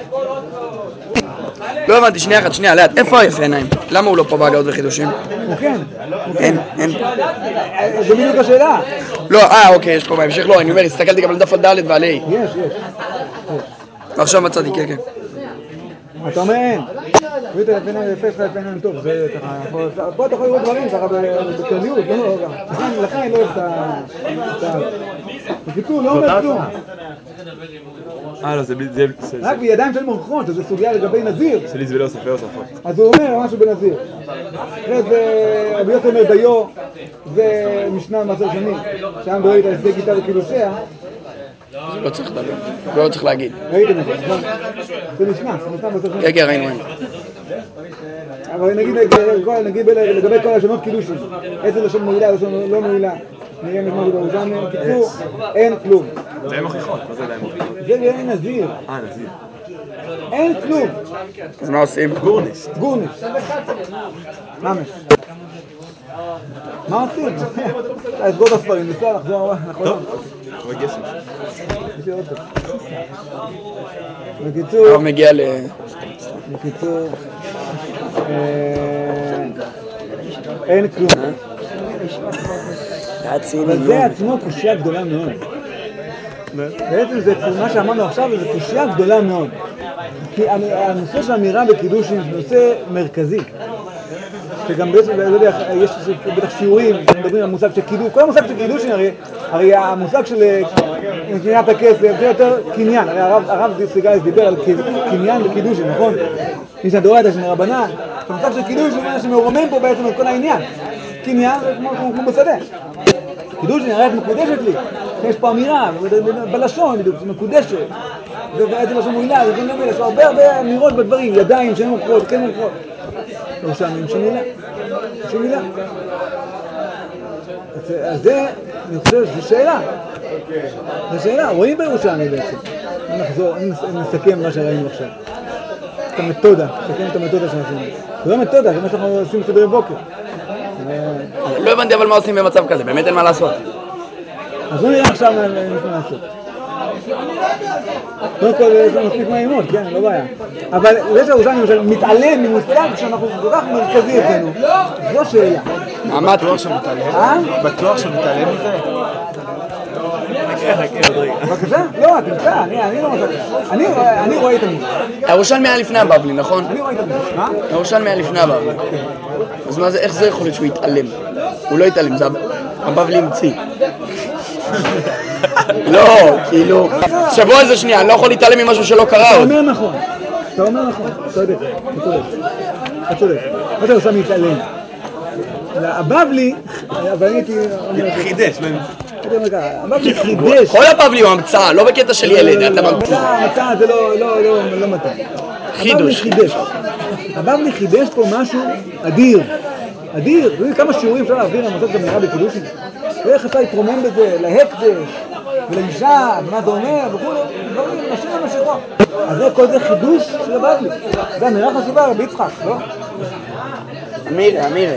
לא הבנתי, שנייה, לאט. איפה היפה עיניים? למה הוא לא פה בהגאות וחידושים?
הוא כן.
אין.
זה בדיוק השאלה.
לא, אוקיי, יש פה בהמשך. לא, אני אומר, הסתכלתי גם על דף הד' ועל A.
יש.
ועכשיו מצאתי, כן.
אתה אומר אין. ראית יפה שלך יפה עיניים טוב, זה ככה, פה אתה יכול לראות דברים ככה בכלליות, לא גם. לכן אני לא אוהב את ה... בקיצור, לא אומר כלום.
לא, זה...
רק בידיים של מוכחות, זו סוגיה לגבי נזיר.
שלי זה לא ספר הוספות.
אז הוא אומר משהו בנזיר. אחרי זה רבי יוסף אומר דיו, זה משנה מעשר שני, שם דואג את ההסדר גיטה וקידושיה.
לא צריך לדבר, לא צריך להגיד.
ראיתם את זה, נכון? זה משנה מעשר שני.
כן, ראינו.
אבל נגיד לגבי כל השונות קידושים, איזה לשון מועילה, לשון לא מועילה. נראה משהו בירושלמי, קיצור, אין כלום.
זה אין מוכיחות, מה זה עדיין מוכיחות?
זה אין נזיר.
נזיר.
אין כלום.
אז מה עושים?
גורניש.
ממש. מה עושים? לסגור את הספרים, לחזור לחולם.
טוב, גשם.
יש לי עוד טוב. בקיצור...
הרב מגיע
אין כלום. וזה עצמו קושיה גדולה מאוד. בעצם זה מה שאמרנו עכשיו, זה קושיה גדולה מאוד. כי הנושא של אמירה בקידושין זה נושא מרכזי. שגם בעצם, יש בטח שיעורים שמדברים על מושג של קידוש, כל המושג של קידושין הרי המושג של קניית הכסף זה יותר קניין, הרי הרב סיגאליס דיבר על קניין וקידושין, נכון? מי שהדורייתא של רבנן, המושג של קידושין זה שמרומם פה בעצם את כל העניין. קניין זה כמו בשדה. קידושין הרי את מקודשת לי, יש פה אמירה, בלשון, זה מקודשת, ובעצם לשון מועילה, יש הרבה אמירות בדברים, ידיים שהן מוכרות, כן מוכרות. ירושלמים שום מילה. אז זה, אני חושב, זו שאלה. זו שאלה, רואים בירושלמי בעצם. נחזור, נסכם מה שראינו עכשיו. את המתודה, נסכם את המתודה שעשינו. זה לא מתודה, זה מה שאנחנו עושים סדרי בוקר.
לא הבנתי אבל מה עושים במצב כזה, באמת אין מה לעשות.
אז לא נראה עכשיו מה לעשות. קודם כל זה מספיק מהאימות, כן, לא בעיה. אבל זה שהרושלמי למשל מתעלם ממושג שאנחנו כל כך מרכזי אצלנו, זו שאלה.
מעמד
בטוח שמתעלם? בטוח שמתעלם מזה?
בבקשה? לא, תמצא, אני לא מצא. אני רואה את המושג.
הירושלמי היה לפני הבבלי, נכון?
אני רואה את המושג. מה?
הירושלמי היה לפני הבבלי. אז מה זה, איך זה יכול להיות שהוא יתעלם? הוא לא יתעלם, זה הבבלי המציא. לא, כאילו, שבוע איזה שנייה, אני לא יכול להתעלם ממשהו שלא קרה עוד.
אתה אומר נכון, צודק. מה אתה עושה מתעלם? הבבלי, אבל אני הייתי...
חידש,
הבבלי חידש.
כל הבבלי הוא המצאה, לא בקטע של ילד, אתה ממציא.
המצאה זה לא מתאים.
חידוש.
הבבלי חידש פה משהו אדיר. זה כמה שיעורים אפשר להעביר על מוסד אמירה בקידושין. ואיך אתה יתרומם בזה, להקדש, ולאישה, מה זה אומר, וכו', דברים, נשים ומשיכות. אז כל זה חידוש של הבבלי. זה אמירה חשובה, רבי יצחק, לא?
אמירה.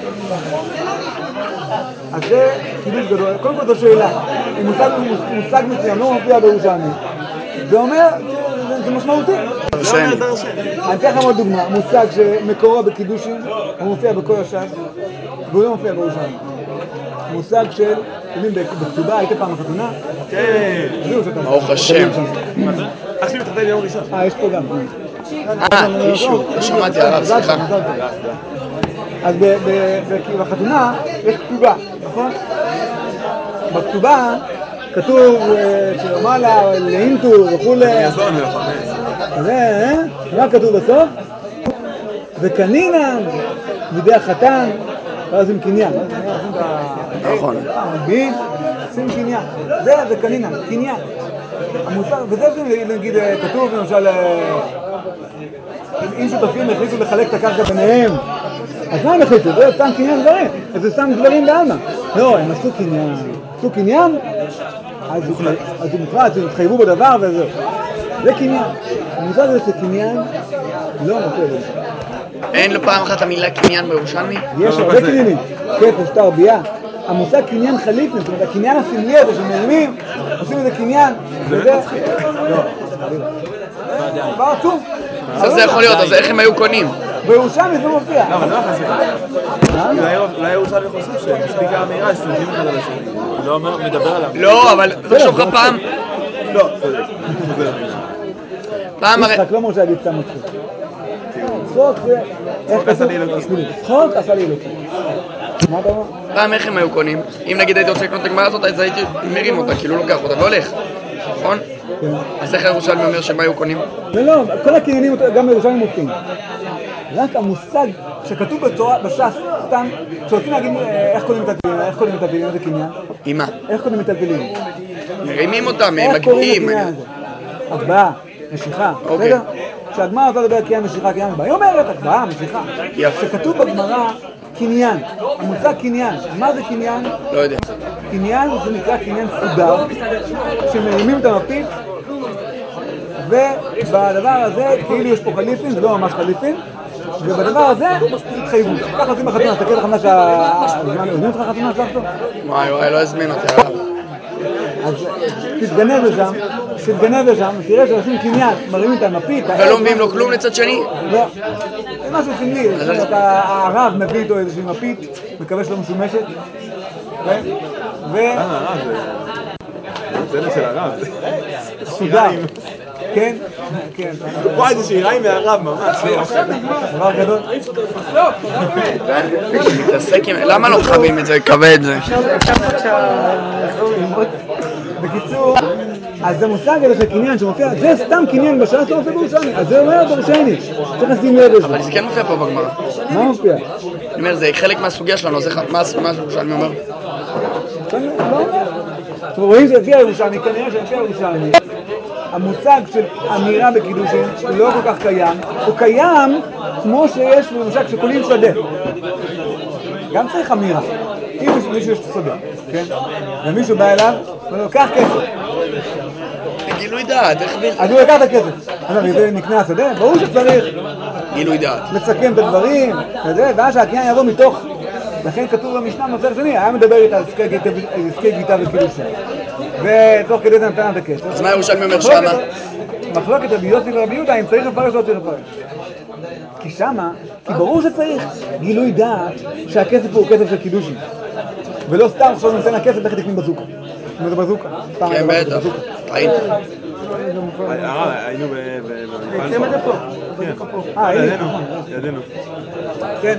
אז זה חידוש גדול. קודם כל זו שאלה. אם מושג מסוים לא מופיע בירושלמי, זה אומר, זה משמעותי. אני אתן לכם עוד דוגמה. מושג שמקורו בקידושין, הוא מופיע בכל הש"ס, והוא לא מופיע בירושלמי. מושג של, בכתובה, היית פעם בחתונה?
כן.
ברוך השם.
אח שלי מתחתן יום ראשון.
יש פה גם.
אישו, לא שמעתי הרב, סליחה.
אז בחתונה יש כתובה, נכון? בכתובה כתוב שלמעלה, לאינטור וכולי. מה כתוב בסוף? וקנינן בידי החתן, ואז עם קניין.
נכון.
מגביל, שים קניין. זה קנינן, קניין. וזה נגיד כתוב למשל, אם שותפים החליטו לחלק את הקרקע ביניהם, אז מה הם החליטו? זה סתם קניין דברים, זה סתם דברים בעלמא. לא, הם עשו קניין, אז הוא מופרץ, הם התחייבו בדבר וזהו. זה קניין. המושג הזה של קניין לא מופיע בזה.
אין לו פעם אחת המילה קניין בירושלמי?
יש הרבה קניינים. כסף, שטר, בייה. המושג קניין חליפין, זאת אומרת, הקניין הסמלי הזה שמרימים, עושים איזה קניין. זה באמת מצחיק. לא, דבר עצום.
אז זה יכול להיות, אז איך הם היו קונים?
בירושלמי זה מופיע.
לא, אבל לא חסר. אולי ירושלמי חושב שמספיק האמירה, סליחים אחד על השני.
לא מדבר עליו.
לא, אבל תחשוב לך פעם...
לא,
פעם הרי...
יצחק לא מורשה להגיד סתם מצחיק. צחוק זה... צחוק עשה לי אלוקים. מה אתה אומר?
פעם איך הם היו קונים? אם נגיד הייתי רוצה לקנות את הגמרא הזאת, אז הייתי מרים אותה, כאילו לוקח אותה והולך. נכון? אז איך הירושלמי אומר שמה היו קונים?
לא, כל הקניינים גם בירושלמי מופיעים. רק המושג שכתוב בתורה, בש"ס, סתם, כשרוצים להגיד איך קונים את הטלפלים, איזה קניין?
עם מה?
איך קונים את הטלפלים?
מרימים אותם,
איך קוראים
מגביהים.
לקניין הזה? הגבהה, משיכה, בסדר? כשהגמרא רוצה לדבר קניין, משיכה, היא אומרת הגבהה, משיכה. כשכתוב בגמרא קניין, המושג קניין, מה זה קניין?
לא יודע.
קניין זה נקרא קניין סודר, שמרימים את המפית, ובדבר הזה כאילו יש פה חליפין, זה לא ממש חליפין, ובדבר הזה התחייבו. ככה עושים בחתונה, תסתכל לך מה שהזמן הזמין אותך חתונה שלך טוב?
וואי, לא הזמין אותי הרב.
אז תתגנב לשם, תראה שעושים קניין, מרימים את המפית.
ולא מביאים לו כלום לצד שני?
לא, זה משהו סמלי, הרב מביא איתו איזושהי מפית, מקווה שלא משומשת.
זה של הרב.
סודר. כן, כן.
וואי, זה שיריים מהרב ממש.
דבר גדול.
מתעסק עם... למה לא חווים את זה? כבד זה.
בקיצור, אז המושג הזה של קניין שמופיע, זה סתם קניין בשעה שלא מופיע בירושלמי, אז זה אומר דורשני, צריך לשים לב לזה.
אבל זה כן מופיע פה בגמרא.
מה מופיע?
אני אומר, זה חלק מהסוגיה שלנו, זה מה ירושלמי אומר?
לא. אתם רואים שלפי הירושלמי, כנראה שלפי הירושלמי, המושג של אמירה בקידושין לא כל כך קיים, הוא קיים כמו שיש למשל כשקונים שדה. גם צריך אמירה. אם מישהו יש שדה, כן? ומישהו בא אליו, הוא לוקח כסף.
גילוי דעת, איך זה?
אז הוא לקח את הכסף. זה נקנה השדה, ברור שצריך
גילוי דעת.
לסכם את הדברים, ואז שהקניין יבוא מתוך, לכן כתוב במשנה נוצר שני, היה מדבר איתה על עסקי גיטה וקידושין. ותוך כדי זה נתן את הכסף.
אז מה ירושלמי אומר שמה?
מחלוקת רבי יוסי ורבי יהודה, אם צריך לפרש או לא צריך לפרש. כי שמה, כי ברור שצריך גילוי דעת שהכסף הוא כסף של קידושין. ולא סתם עכשיו נותן הכסף לכי תקנים בזוקה. אם זה בזוקה.
כן, בטח. טעית.
היינו
נצא את זה פה.
ידינו.
כן.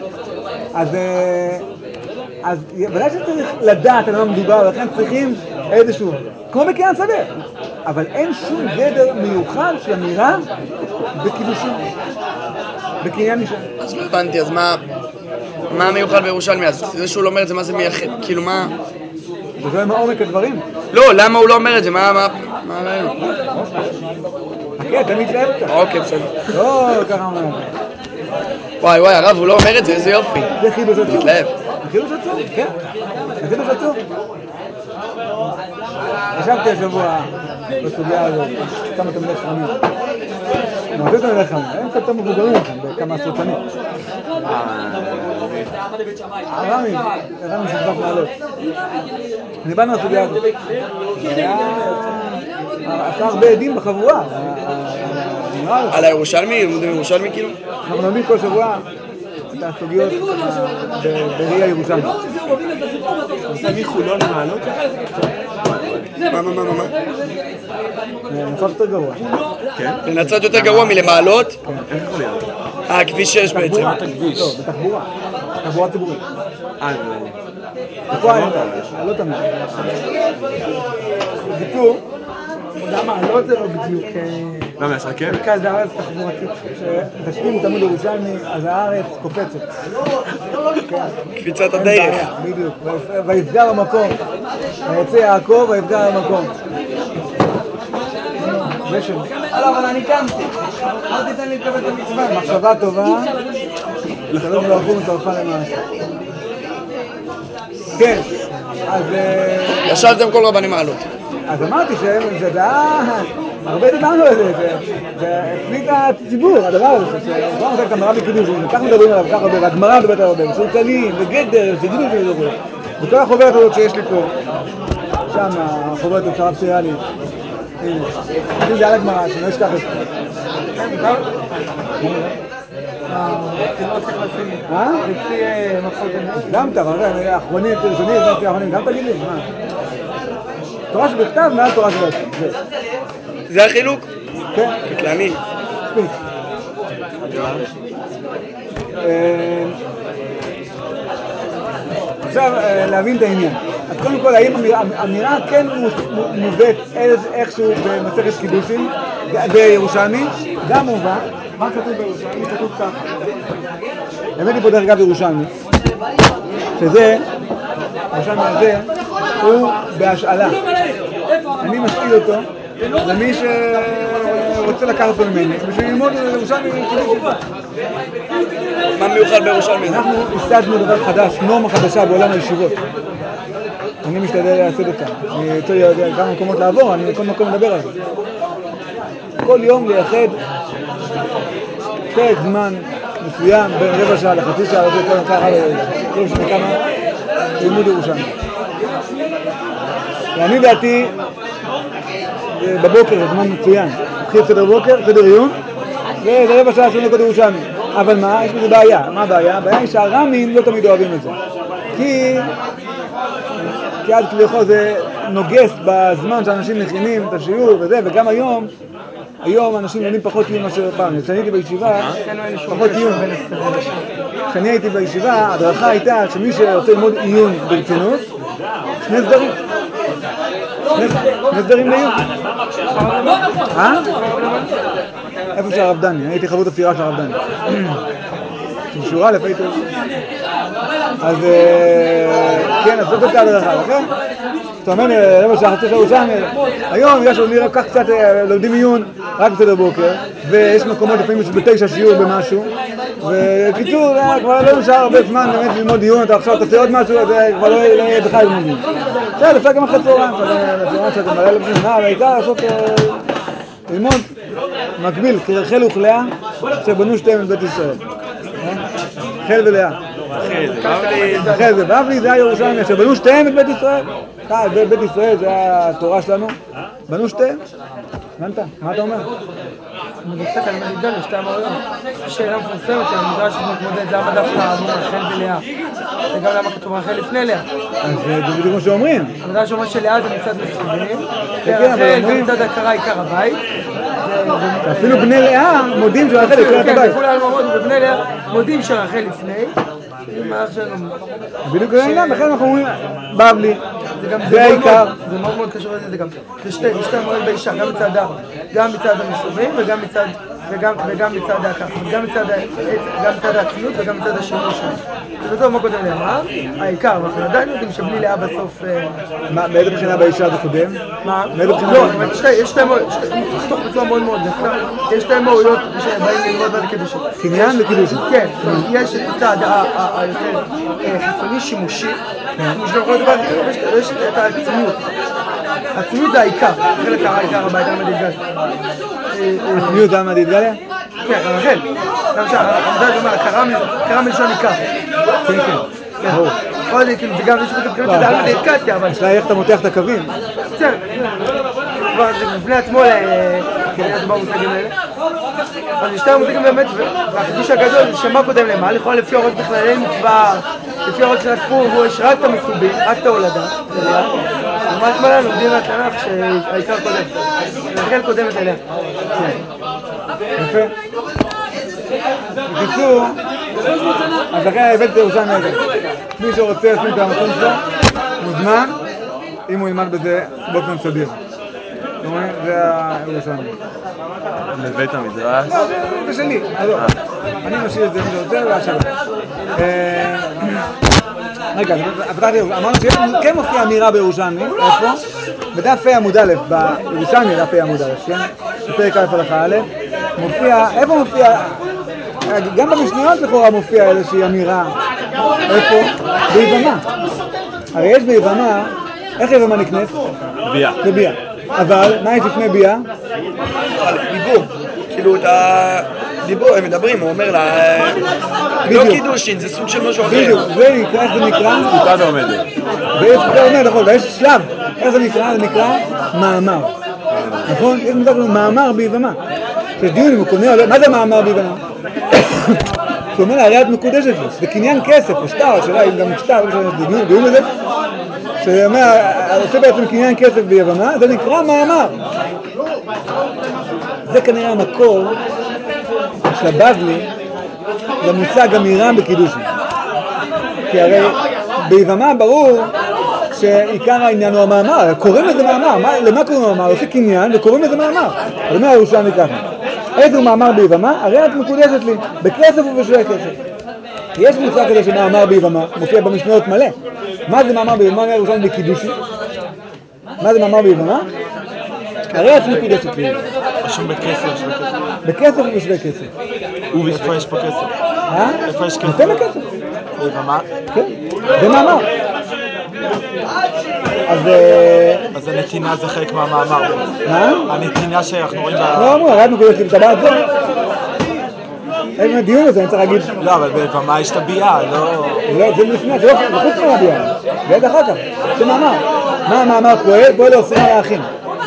אז ודאי שצריך לדעת על מה מדובר, ולכן צריכים איזשהו, כמו בקניין שדה. אבל אין שום גדר מיוחד של אמירה בקידושין. בקניין משנה.
אז לא הבנתי, אז מה מיוחד בירושלמי? אז זה שהוא לא אומר את זה, מה זה מייחד? כאילו מה...
וזה עם העומק הדברים.
לא, למה הוא לא אומר את זה? מה ראינו?
חכה, אתה מתלהב קצת.
אוקיי, בסדר.
לא, ככה אומר.
וואי, הרב, הוא לא אומר את זה, איזה יופי.
זה חידוש עצום.
מתלהב.
זה חידוש עצום, כן. זה חידוש עצום. חשבתי השבוע בסוגיה הזאת, כמה תלמידי חכמים. הרבה תלמידי חכמים, הם קצת מבוגרים לכם, בכמה עשרות שנים. הרמי שכתב מעלות. אני באנו לסוגיה הזאת. עשה הרבה עדים בחבורה.
על הירושלמי? ירושלמי כאילו?
אנחנו לומדים כל שבוע את הסוגיות בראי הירושלמי.
עושה מחולון למעלות?
מה?
נצאת יותר גרוע.
כן?
לנצרת יותר גרוע מלמעלות?
איך יכול להיות?
כביש 6 בעצם.
לא, בתחבורה. תחבורה ציבורית. לא תמיד. בקיצור, למה? לא זה לא בדיוק.
למה, יש רכבת?
מרכז הארץ תחבורתית. כשתשלים תמיד ירושלמי, אז הארץ קופצת.
קפיצת הדרך.
בדיוק. ויפגע במקום. ויצא יעקב ויפגע במקום. אבל אני קמתי. אל תיתן לי לקבל את המצווה. מחשבה טובה. שלום ולכו מטורפה למעשה. כן. אז...
ישבתם כל רבני מעלות.
אז אמרתי שזה הרבה דיברנו על זה, זה הפליט הציבור, הדבר הזה, שכבר נותן כמרה בקידושין, וכך מדברים עליו, כך הרבה, והגמרא מדברת על הרבה, ושום כללים, וגדר, שגידו וזה, וכל החוברת הזאת שיש לי פה, שם, החוברת הזאת שרב שירה לי, הנה, זה על הגמרא, שאני לא אשכח את זה. גם אתה, האחרונים, פרשונים, גם תגיד לי, מה? תורה שבכתב מעל תורה שבעצם.
זה החילוק?
כן.
קטלני.
מספיק. עכשיו להבין את העניין. אז קודם כל, האם אמירה כן מובאת איכשהו במסכת קידושין בירושלמי? גם מובא. מה כתוב בירושלמי? כתוב כך. באמת היא פה דרך אגב בירושלמי. שזה, ירושלמי הזה, הוא בהשאלה. אני משאיל אותו למי שרוצה לקחת אותו ממני, בשביל ללמוד ירושלמי קידושין.
מה מיוחד בירושלמי?
אנחנו הסתדנו דבר חדש, נורמה חדשה בעולם הישיבות. אני משתדל לעשות אותה. אני רוצה כמה מקומות לעבור, אני בכל מקום מדבר על זה. כל יום לייחד פרק זמן מסוים, בין רבע שעה לחצי שעה, לא כל ככה, לא משנה כמה, ללמוד ירושלמי. ואני דעתי, בבוקר זה זמן מצוין. התחיל סדר בוקר, סדר עיון, וזה רבע שעה שעונה קודם ירושלמי. אבל מה? יש בזה בעיה. מה הבעיה? הבעיה היא שהרמים לא תמיד אוהבים את זה. כי עד כביכול זה נוגס בזמן שאנשים מכינים את השיעור וזה, וגם היום היום אנשים לומדים פחות עיון מאשר פעם. כשאני הייתי בישיבה, פחות עיון. כשאני הייתי בישיבה, הדרכה הייתה שמי שרוצה ללמוד עיון ברצינות, שני סדרים. שני סדרים לעיון. איפה של הרב דני? הייתי חבות הספירה של הרב דני. שורה לפי טוב. אז כן, אז זאת הייתה הדרכה, נכון? זאת אומרת, למה שהחצי שלו שם, היום בגלל שעוד נראה כך קצת לומדים עיון רק בסדר בוקר, ויש מקומות לפעמים ב9 שיעור במשהו, וקיצור, כבר לא נשאר הרבה זמן באמת ללמוד עיון, אתה עכשיו תעשה עוד משהו, זה כבר לא יהיה בכלל ללמוד עיון. בסדר, לפני גם אחרי צהריים, שאתה מראה לבנים, והעיקר לעשות ללמוד מקביל, כרחל וכלאה, שבנו שתיהם את בית ישראל. חל ולאה. אחרי זה, בבלי זה הירושלמי, שבנו שתיהם את בית ישראל. בית ישראל זה התורה שלנו, בנו שתיהם. הבנת? מה אתה אומר?
אני קצת על מדידל, יש שתי אמריות. יש שאלה מפורסמת שהמדרש מתמודד למה דווקא אמרו רחל ולאה. וגם למה כתוב רחל לפני לאה.
אז זה בדיוק כמו שאומרים.
המדרש אומר שלאה זה מצד מסוימים, ורחל זה מצד הכרה עיקר הבית.
אפילו בני לאה מודים שרחל עיקר הבית.
כן, כולם מודים, ובני לאה מודים שרחל לפני.
בדיוק העניין, לכן אנחנו אומרים בבלי, זה העיקר.
זה מאוד מאוד קשור לזה, זה גם שתי אמורים באישה, גם מצד המסורים וגם מצד הכך, גם מצד העצמיות וגם מצד השימוש. ובסוף מה קודם למה? העיקר, אנחנו עדיין יודעים שבלי לאה בסוף...
מאיזה בחינה באישה זה קודם?
מה?
מאיזה בחינה
באישה? יש שתי אמוריות, תוך בצורה מאוד מאוד נפלא, יש שתי אמוריות שבאים ללמוד על קידושים.
קניין וקידושים.
כן, יש את הצד היותר חיצוני, שימושי, ויש את העצמיות. העצמיות זה העיקר, חלק העיקר הבית, על מדיד גליה.
העצמיות זה על מדיד גליה?
כן, רחל. למשל, המדרש אומר, קרא מלשון עיקר.
כן, כן.
עוד כאילו, זה גם יש לכם את זה על מדיד קטיה, אבל...
השאלה איך אתה מותח את הקווים.
כן, כבר לפני עצמו להיות במושגים האלה. אז יש שתי המושגים באמת, והחידוש הגדול זה שמה קודם למה, לכאורה לפי הוראות בכללי מצווה, לפי הוראות של הכפור, והוא יש רק את המסובים, רק את ההולדה. ומה שמאלה לומדים מהתנ"ך שהעיקר קודם, רחל קודמת אליה.
יפה. בקיצור, אז לכן הבאתי את ירושלים הזה. מי שרוצה לשים את המקום שלו, מוזמן, אם הוא ילמד בזה באופן סדיר. זה הירושלמי.
לבית המדרש.
זה שני, אני משאיר את זה מי שרוצה והשאלה. רגע, אמרנו שכן מופיע אמירה בירושלמי, איפה? בדף ה' עמוד א', בירושלמי דף ה' עמוד א', כן? בפרק א' הלכה א', מופיע, איפה מופיע? גם במשניות לכאורה מופיע איזושהי אמירה, איפה? ביבמה. הרי יש ביבמה, איך יבמה נקנית?
ביאה.
בביאה. אבל, מה יש לפני ביאה?
דיבור, כאילו את הדיבור, הם מדברים, הוא אומר לה, לא קידושין, זה סוג של משהו אחר.
בדיוק, זה נקרא, איך זה נקרא?
כיתה ועומדת.
ויש כיתה ועומדת, נכון, ויש שלב, איך זה נקרא? זה נקרא מאמר. נכון? יש מודע לנו מאמר ביבמה. יש דיון אם הוא קונה, מה זה מאמר ביבמה? הוא אומר לה, הרי את מקודשת לי, זה קניין כסף, השטר, השאלה אם גם משטר, דיון בזה, שאומר, עושה בעצם קניין כסף ביבמה, זה נקרא מאמר. זה כנראה המקור של הבבלי למושג אמירה בקידושין. כי הרי ביבמה ברור שעיקר העניין הוא המאמר, קוראים לזה מאמר, למה קוראים מאמר? עושה קניין וקוראים לזה מאמר. אז אומר הירושלמי ככה, איזה הוא מאמר ביבמה? הרי את מקודשת לי, בכסף ובשווה כסף. יש מושג כזה שמאמר ביבמה, מופיע במשניות מלא. מה זה מאמר ביבמה? אומר הירושלמי בקידושין. מה זה מאמר ביבמה? הרי את מקודשת לי.
רשום בכסף.
בכסף ובשווה כסף.
איפה יש פה כסף? איפה יש כסף?
נותן לכסף.
ביבמה?
כן, זה מאמר.
אז הנתינה זה חלק מהמאמר.
מה?
הנתינה שאנחנו רואים
לא אמרו, הרי את מקודשת לי, טבעת זו. אין דיון הזה, אני צריך להגיד.
לא, אבל במה יש את הביאה, לא...
זה לפני, זה חוץ מהביאה. זה עד אחר כך, זה מאמר. מה המאמר פועל? פועל לעושים על האחים.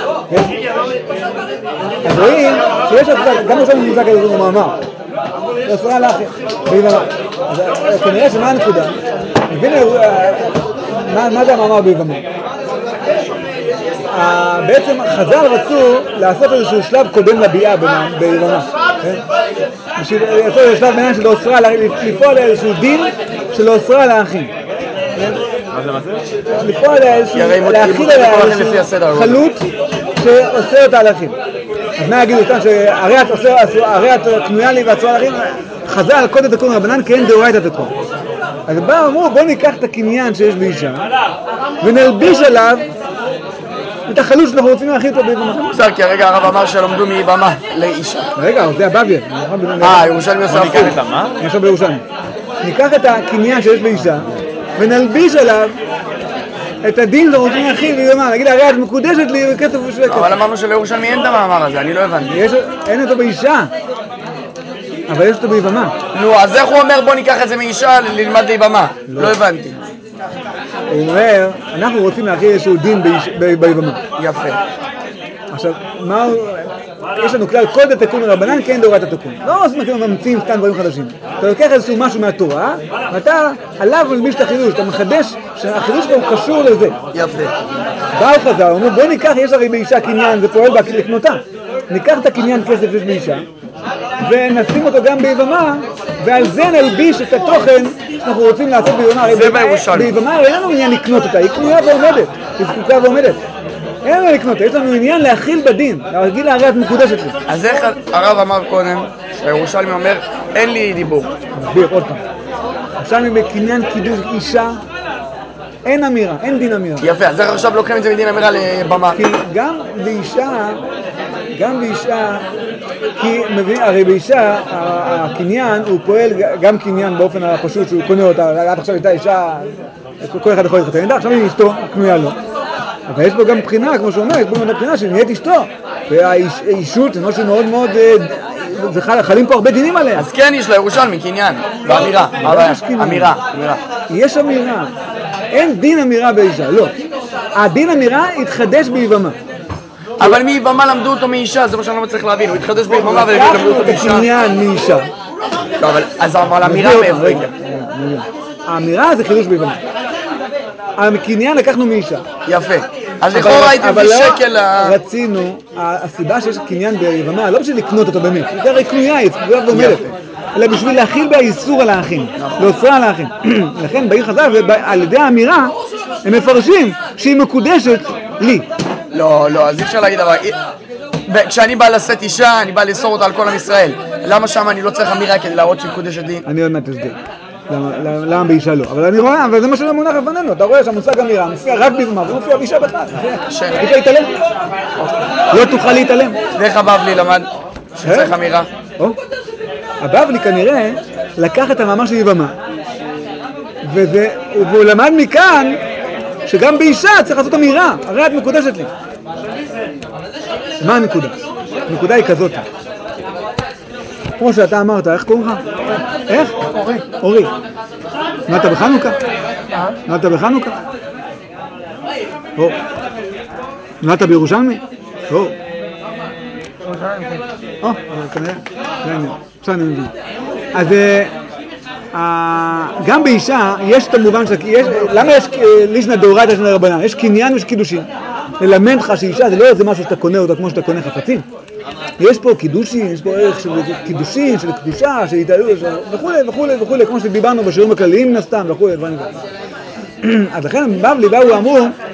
אז רואים שיש גם עושה מוזק על זה מאמר. לעושים על האחים. אז כנראה שמה הנקודה? מבין מה זה המאמר ביבמה? בעצם חז"ל רצו לעשות איזשהו שלב קודם לביאה ביבמה. בשביל לעשות איזשהו שלב בעניין של אוסרה, לפעול איזשהו דין של אוסרה לאחים.
מה זה?
לפעול להכיל עליה איזשהו חלות שעושה אותה לאחים. אז מה יגידו כאן שהרי את קנויה לי ואסורה לאחים? חז"ל קודם תקון רבנן כי אין דאורייתא תקון. אז אמרו בוא ניקח את הקניין שיש באישה ונלביש עליו את החלוט שאנחנו רוצים להכיל אותו ביבמה.
בסדר, כי הרגע הרב אמר שלומדו מיבמה לאישה.
רגע, זה הבביה.
ירושלמי עושה הפוך.
יש לו בירושלמי. ניקח את הקניין שיש באישה ונלביש עליו את הדין שאנחנו רוצים להכיל ביבמה. נגיד הרי את מקודשת לי בכסף ושווה.
אבל אמרנו שלירושלמי אין את המאמר הזה, אני לא הבנתי.
אין אותו באישה. אבל יש אותו ביבמה.
נו, אז איך הוא אומר בוא ניקח את זה מאישה ללמד ליבמה? לא הבנתי.
הוא אומר, אנחנו רוצים להכיל איזשהו דין ביבמה.
יפה.
עכשיו, יש לנו כלל כל דתקון רבנן כי אין דאורייתא תקון. לא ממציאים סתם דברים חדשים. אתה לוקח איזשהו משהו מהתורה, ואתה עליו מלביש את החידוש, אתה מחדש שהחידוש שלו הוא קשור לזה.
יפה.
באו חז"ל, הוא אומר בוא ניקח, יש הרי באישה קניין, זה פועל בה לקנותה. ניקח את הקניין כסף שיש באישה, ונשים אותו גם ביבמה, ועל זה נלביש את התוכן שאנחנו רוצים לעשות ביבמה.
זה בירושלמי.
ביבמה אין לנו עניין לקנות אותה, היא קנויה ועומדת, היא זקוקה ועומדת. אין לנו לקנות אותה, יש לנו עניין להכיל בדין, להרגיל להרי את מקודשת לי.
אז איך הרב אמר קודם, שהירושלמי אומר, אין לי דיבור.
מסביר עוד פעם. ירושלמי בקניין קידוש אישה, אין אמירה, אין דין אמירה.
יפה, אז איך עכשיו לוקחים את זה מדין אמירה לבמה?
כי גם באישה, כי הרי באישה הקניין הוא פועל גם קניין באופן הפשוט שהוא קונה אותה, עד עכשיו הייתה אישה, כל אחד יכול להתחתן, עכשיו היא אשתו, קנויה לו. אבל יש פה גם בחינה, כמו שהוא אומר, יש פה גם בחינה שנהיית אשתו, והאישות זה משהו מאוד מאוד, חלים פה הרבה דינים עליה.
אז כן יש לה ירושלמי קניין, באמירה, אמירה.
יש אמירה, אין דין אמירה באישה, לא. הדין אמירה התחדש ביבמה.
אבל מיבמה למדו אותו מאישה, זה מה שאני לא מצליח להבין, הוא התחדש ביבמה ולמדו אותו מאישה.
קניין מאישה.
לא, אז האמירה מאיפה הגיע?
האמירה זה חידוש ביבמה. הקניין לקחנו מאישה.
יפה. אז לכאורה הייתם בשקל...
רצינו, הסיבה שיש קניין ביבמה, לא בשביל לקנות אותו באמת, זה הרי קנויה, היא קנויה ועומדת, אלא בשביל להכיל באיסור על האחים, לאוסרה על האחים. לכן בעיר חז"ל, ועל ידי האמירה, הם מפרשים שהיא מקודשת לי.
לא, אז אי אפשר להגיד דבר. כשאני בא לשאת אישה, אני בא לאסור אותה על כל עם ישראל. למה שם אני לא צריך אמירה כדי להראות שהיא מקודשת לי?
אני עוד מעט אסביר. למה באישה לא? אבל אני רואה, אבל זה מה שלא מונח לפנינו. אתה רואה שהמושג אמירה מופיע רק ביבמה, ומופיע באישה בכלל. אי אפשר להתעלם. לא תוכל להתעלם.
ואיך הבבלי למד שצריך אמירה?
הבבלי כנראה לקח את המאמר של ביבמה, והוא למד מכאן שגם באישה צריך לעשות אמירה. הרי את מקודשת לי. מה הנקודה? הנקודה היא כזאת. כמו שאתה אמרת, איך קוראים לך? איך? אורי. נולדת בחנוכה? נולדת בחנוכה? נולדת בירושלמי? כנראה. עכשיו אני מבין. אז גם באישה יש את המובן של... למה יש לישנא דאורייתא לישנא דרבנן? יש קניין ויש קידושין. ללמד לך שאישה זה לא איזה משהו שאתה קונה אותה כמו שאתה קונה חפצים. יש פה קידושין, יש פה ערך של קידושין, של קדושה, של התעלות, וכו', כמו שדיברנו בשיעורים הכלליים נסתם, וכו'. אז לכן באו ואמרו,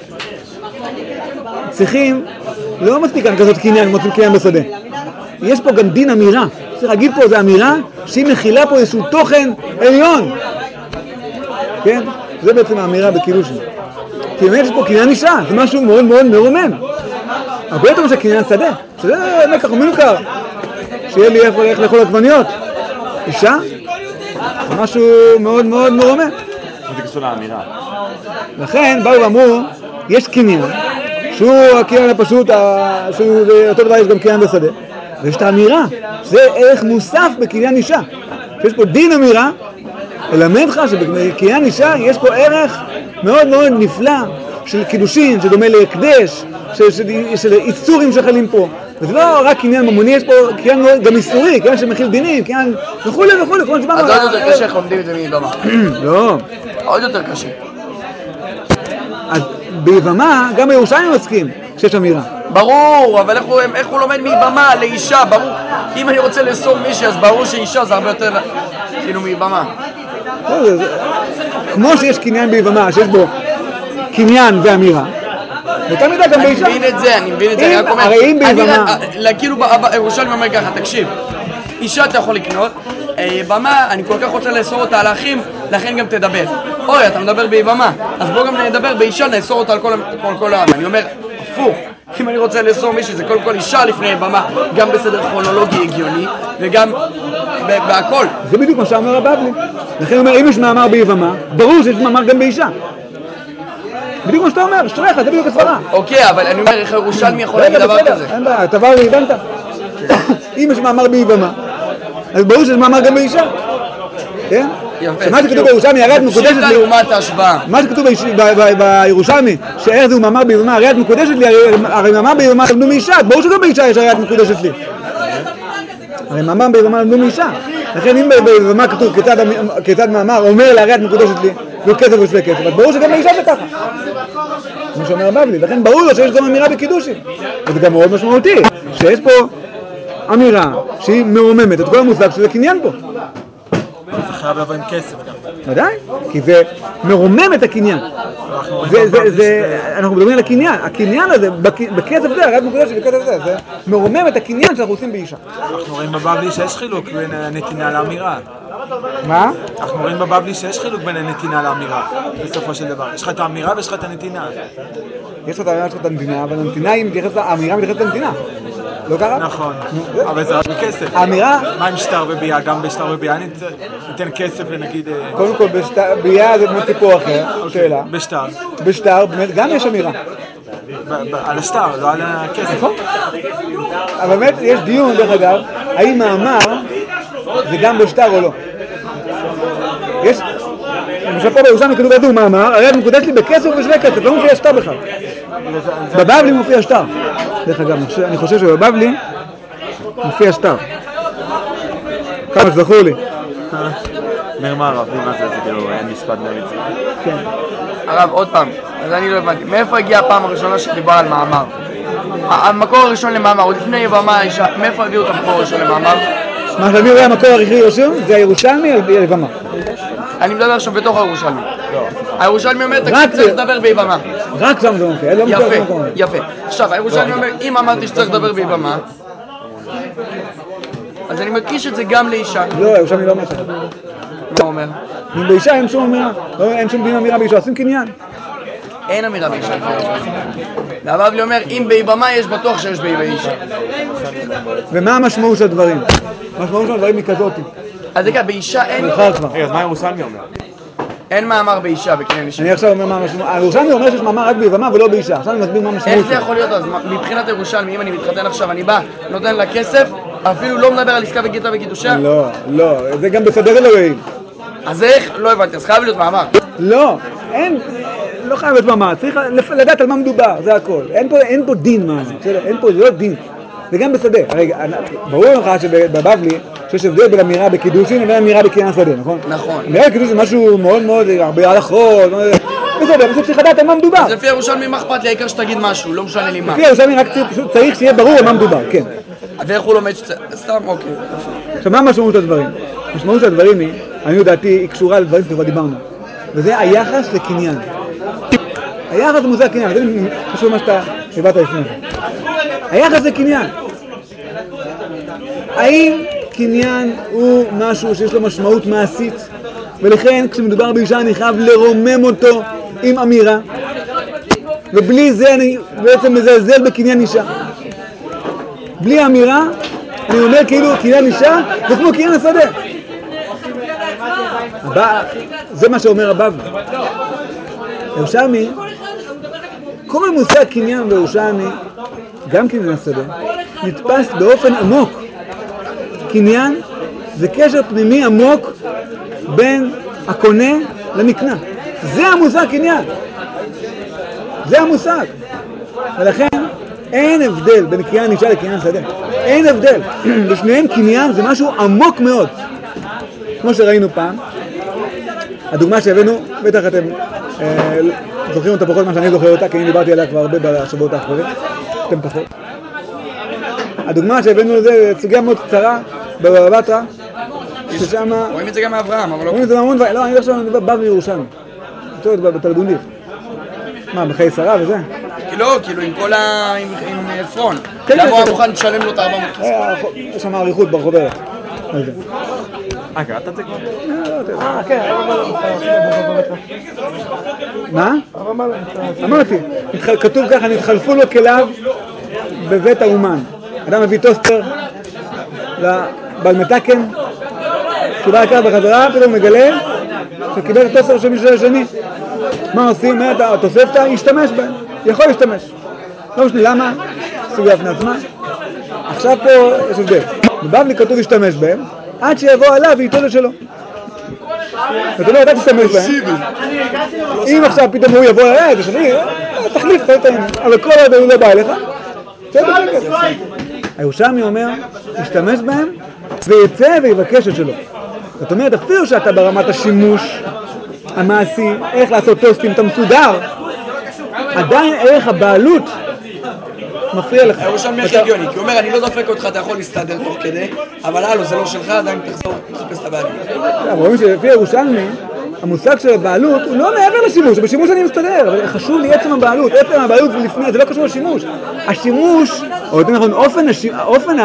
צריכים, לא מספיק כזאת קניין, מוצאים קניין בשדה. יש פה גם דין אמירה. צריך להגיד פה, זו אמירה שהיא מכילה פה איזשהו תוכן עליון. כן? זה בעצם האמירה בקידושין. כי באמת יש פה קניין אישה, זה משהו מאוד מאוד מרומם. הרבה יותר משהו קניין שדה, שזה מקח ומנוכר, שיהיה לי איפה ללכת לאכול עגבניות. אישה, זה משהו מאוד מאוד מרומם.
זה קשור לאמירה.
לכן באו ואמרו, יש קניין, שהוא הקניין הפשוט, שהוא אותו דבר יש גם קניין בשדה, ויש את האמירה, זה ערך מוסף בקניין אישה. שיש פה דין אמירה, אלמד לך שבקניין אישה יש פה ערך מאוד מאוד נפלא של קידושין, שדומה להקדש, של איסורים שחלים פה. וזה לא רק קניין ממוני, יש פה קניין גם איסורי, קניין שמכיל דינים, קניין וכו'.
אז עוד יותר קשה איך לומדים את זה מיבמה.
לא.
עוד יותר קשה.
אז ביבמה, גם בירושלים מסכים. שיש אמירה.
ברור, אבל איך הוא לומד מבמה לאישה? ברור, אם אני רוצה לאסור מישהי, אז ברור שאישה זה הרבה יותר כאילו מבמה.
כמו שיש קניין ביבמה, שיש בו קניין ואמירה, באותה מידה גם באישה.
אני מבין את זה, אני רק אומר,
הרי אם ביבמה...
כאילו ירושלים אומר ככה, תקשיב, אישה אתה יכול לקנות, במה, אני כל כך רוצה לאסור אותה על האחים, לכן גם תדבר. אוי, אתה מדבר ביבמה, אז בוא גם נדבר באישה, נאסור אותה על כל העם. אני אומר, הפוך, אם אני רוצה לאסור מישהי, זה קודם כל אישה לפני במה, גם בסדר כרונולוגי הגיוני, וגם בהכל.
זה בדיוק מה שאמר הבבלי. לכן הוא אומר, אם יש מאמר ביבמה, ברור שיש מאמר גם באישה. בדיוק מה שאתה אומר, שטרחה, זה בדיוק הסברה.
אוקיי, אבל אני אומר, איך ירושלמי יכול להגיד דבר כזה?
אין בעיה, אתה לי, הבנת. אם יש מאמר ביבמה, אז ברור שיש מאמר גם באישה. כן?
יפה.
מה שכתוב בירושלמי, הרי את מקודשת לי...
לעומת ההשוואה.
מה שכתוב בירושלמי, שהרי זה מאמר ביבמה, הרי את מקודשת לי, הרי מאמר ביבמה למדו מאישה, ברור שגם באישה יש הרי את מקודשת לי. הרי מאמר ביבמה למדו מאישה. לכן אם ביבמה כתוב כיצד מאמר אומר להרי את מקודשת לי, וכסף ושווה כסף, אז ברור שגם באישה זה ככה. כמו שאומר הבבלי, לכן ברור לו שיש גם אמירה בקידושים. וזה גם מאוד משמעותי, שיש פה אמירה שהיא מרוממת את כל המושג שזה קניין פה.
זה חייב לבוא עם כסף גם.
ודאי, כי זה מרומם את הקניין. אנחנו מדברים על הקניין. הקניין הזה, בכסף זה, הרי את מקודשת בכסף זה, זה מרומם את הקניין שאנחנו עושים באישה.
אנחנו רואים בבבלי שיש חילוק בין הנתינה לאמירה.
מה?
אנחנו רואים בבבלי שיש חילוק בין הנתינה לאמירה, בסופו של דבר. יש לך את האמירה ויש לך את הנתינה.
יש לך את האמירה, יש לך את הנתינה, אבל האמירה מתייחסת לנתינה. לא קרה?
נכון, אבל זה רק בכסף.
האמירה...
מה עם שטר ובייה? גם בשטר ובייה ניתן כסף ונגיד... קודם
כל, בייה זה באמת סיפור אחר, שאלה.
בשטר.
בשטר, באמת, גם יש אמירה.
על השטר, לא על הכסף.
אבל באמת יש דיון, דרך אגב, האם מאמר זה גם בשטר או לא. יש... למשל פה בירושלמי כתוב כתוב מאמר, הרי את מקודשת לי בכסף ובשווה כסף, לא מופיע שטר בכלל. בבבלי מופיע שטר. דרך אגב, אני חושב שבבבלי מופיע שטר. כמה שזכור לי.
מרמה ערבי, מה זה? זה כאילו אין משפט במצווה.
כן.
הרב, עוד פעם, אז אני לא הבנתי. מאיפה הגיעה הפעם הראשונה שדיבר על מאמר? המקור הראשון למאמר, עוד לפני יבמה האישה, מאיפה הביאו את המקור הראשון למאמר?
מה שהביאו המקור הראשון זה הירושלמי על יבמה.
אני מדבר עכשיו בתוך הירושלמי. הירושלמי אומר, תקשיב, צריך לדבר ביבמה.
רק שם זה מופיע, לא מופיע במקום.
יפה. עכשיו, הירושלמי אומר, אם אמרתי שצריך לדבר ביבמה, אז אני מקיש את זה גם לאישה.
לא, הירושלמי לא אומר.
מה אומר?
אם באישה אין שום אמירה, אין שום דין אמירה באישה, עושים קניין.
אין אמירה באישה. והבבלי אומר, אם ביבמה יש, בטוח שיש באישה.
ומה המשמעות של הדברים? המשמעות של הדברים היא כזאת.
אז זה כאן, באישה אין...
אז מה ירושלמי אומר?
אין מאמר באישה בקניין אישה.
אני עכשיו אומר מה המשמעות. הירושלמי אומר שיש מאמר רק ביבמה ולא באישה. עכשיו אני מסביר מה המשמעות.
איך זה יכול להיות אז? מבחינת הירושלמי, אם אני מתחתן עכשיו, אני בא, נותן לה כסף, אפילו לא מדבר על עסקה וגיטה וקידושה?
לא, זה גם בסדר אלוהים.
אז איך? לא הבנתי, אז חייב להיות מאמר.
לא, לא חייב להיות מאמר, צריך לדעת על מה מדובר, זה הכל. אין פה דין מאמר, אין פה, זה לא דין. זה גם בסדר. רגע, ברור לך שבבבלי שיש הבדל בין אמירה בקידושין לבין אמירה בקניין שדה, נכון?
נכון.
אמירה בקידושין זה משהו מאוד מאוד, הרבה הלכות, בסדר, בסדר צריך לדעת על מה מדובר.
אז לפי ירושלמי מה אכפת לי, העיקר שתגיד משהו, לא משנה לי מה.
לפי ירושלמי רק צריך שיהיה ברור על מה מדובר, כן.
ואיך הוא לומד סתם, אוקיי.
עכשיו, מה המשמעות של הדברים? המשמעות של הדברים היא, אני יודעתי, היא קשורה לדברים שכבר דיברנו. וזה היחס לקניין. היחס למושג הקניין, זה חשוב מה שאתה הבאת לפני. היחס לקניין. האם קניין הוא משהו שיש לו משמעות מעשית? ולכן כשמדובר באישה אני חייב לרומם אותו עם אמירה. ובלי זה אני בעצם מזלזל בקניין אישה. בלי אמירה, אני אומר כאילו קניין אישה זה כמו קניין השדה. זה מה שאומר הבבלי. ירושלמי, כל מושג קניין בירושלמי, גם קניין השדה, נתפס באופן עמוק. קניין זה קשר פנימי עמוק בין הקונה למקנה. זה המושג קניין. זה המושג. ולכן אין הבדל בין קניין אישה לקניין שדה. אין הבדל. בשניהם קניין זה משהו עמוק מאוד. כמו שראינו פעם, הדוגמה שהבאנו, בטח אתם זוכרים אותה פחות מה שאני זוכר אותה, כי אני דיברתי עליה כבר הרבה בשבועות האחרונים, אתם פחות. הדוגמה שהבאנו לזה, סוגיה מאוד קצרה, בבבא בתרא, ששם...
רואים את זה גם מאברהם, אבל לא...
רואים את זה מהמון דברים, לא, אני חושב שאני בבלי ירושלמי. אני חושב בתלמודים. מה, בחיי שרה וזה?
לא, כאילו עם כל ה... עם עפרון. למה הוא מוכן לשלם לו את 400 כסף?
יש שם עריכות בחוברת.
קראת את זה כבר?
כן,
מה? אמרתי, כתוב ככה, נתחלפו לו כליו בבית האומן. אדם מביא טוסטר לבעל מתקן, שהוא בא לקראת בחזרה, פתאום מגלה שקיבל את הטוסטר של מישהו השני. מה עושים? התוספתא, ישתמש בהם, יכול להשתמש. לא משנה, למה? סוגיה בפני עצמה. עכשיו פה יש הבדל. בבבלי כתוב להשתמש בהם, עד שיבוא עליו וייתן לו שלו. זאת אומרת, אתה תשתמש בהם. אם עכשיו פתאום הוא יבוא עליי, זה שלי, תחליף, אבל כל עוד הוא לא בא אליך, הירושלמי אומר, ישתמש בהם ויצא ויבקש את שלו. זאת אומרת, אפילו שאתה ברמת השימוש המעשי, איך לעשות טוסטים, אתה מסודר, עדיין ערך הבעלות מפריע לך.
הירושלמי הכי הגיוני, כי הוא אומר, אני לא דופק אותך, אתה יכול להסתדר תוך כדי, אבל הלו, זה לא שלך, עדיין תחזור, תחפש את הבעלות.
רואים שלפי הירושלמי, המושג של הבעלות הוא לא מעבר לשימוש, בשימוש אני מסתדר, אבל חשוב לי עצם הבעלות, עצם הבעלות ולפני, זה לא קשור לשימוש. השימוש, או יותר נכון, אופן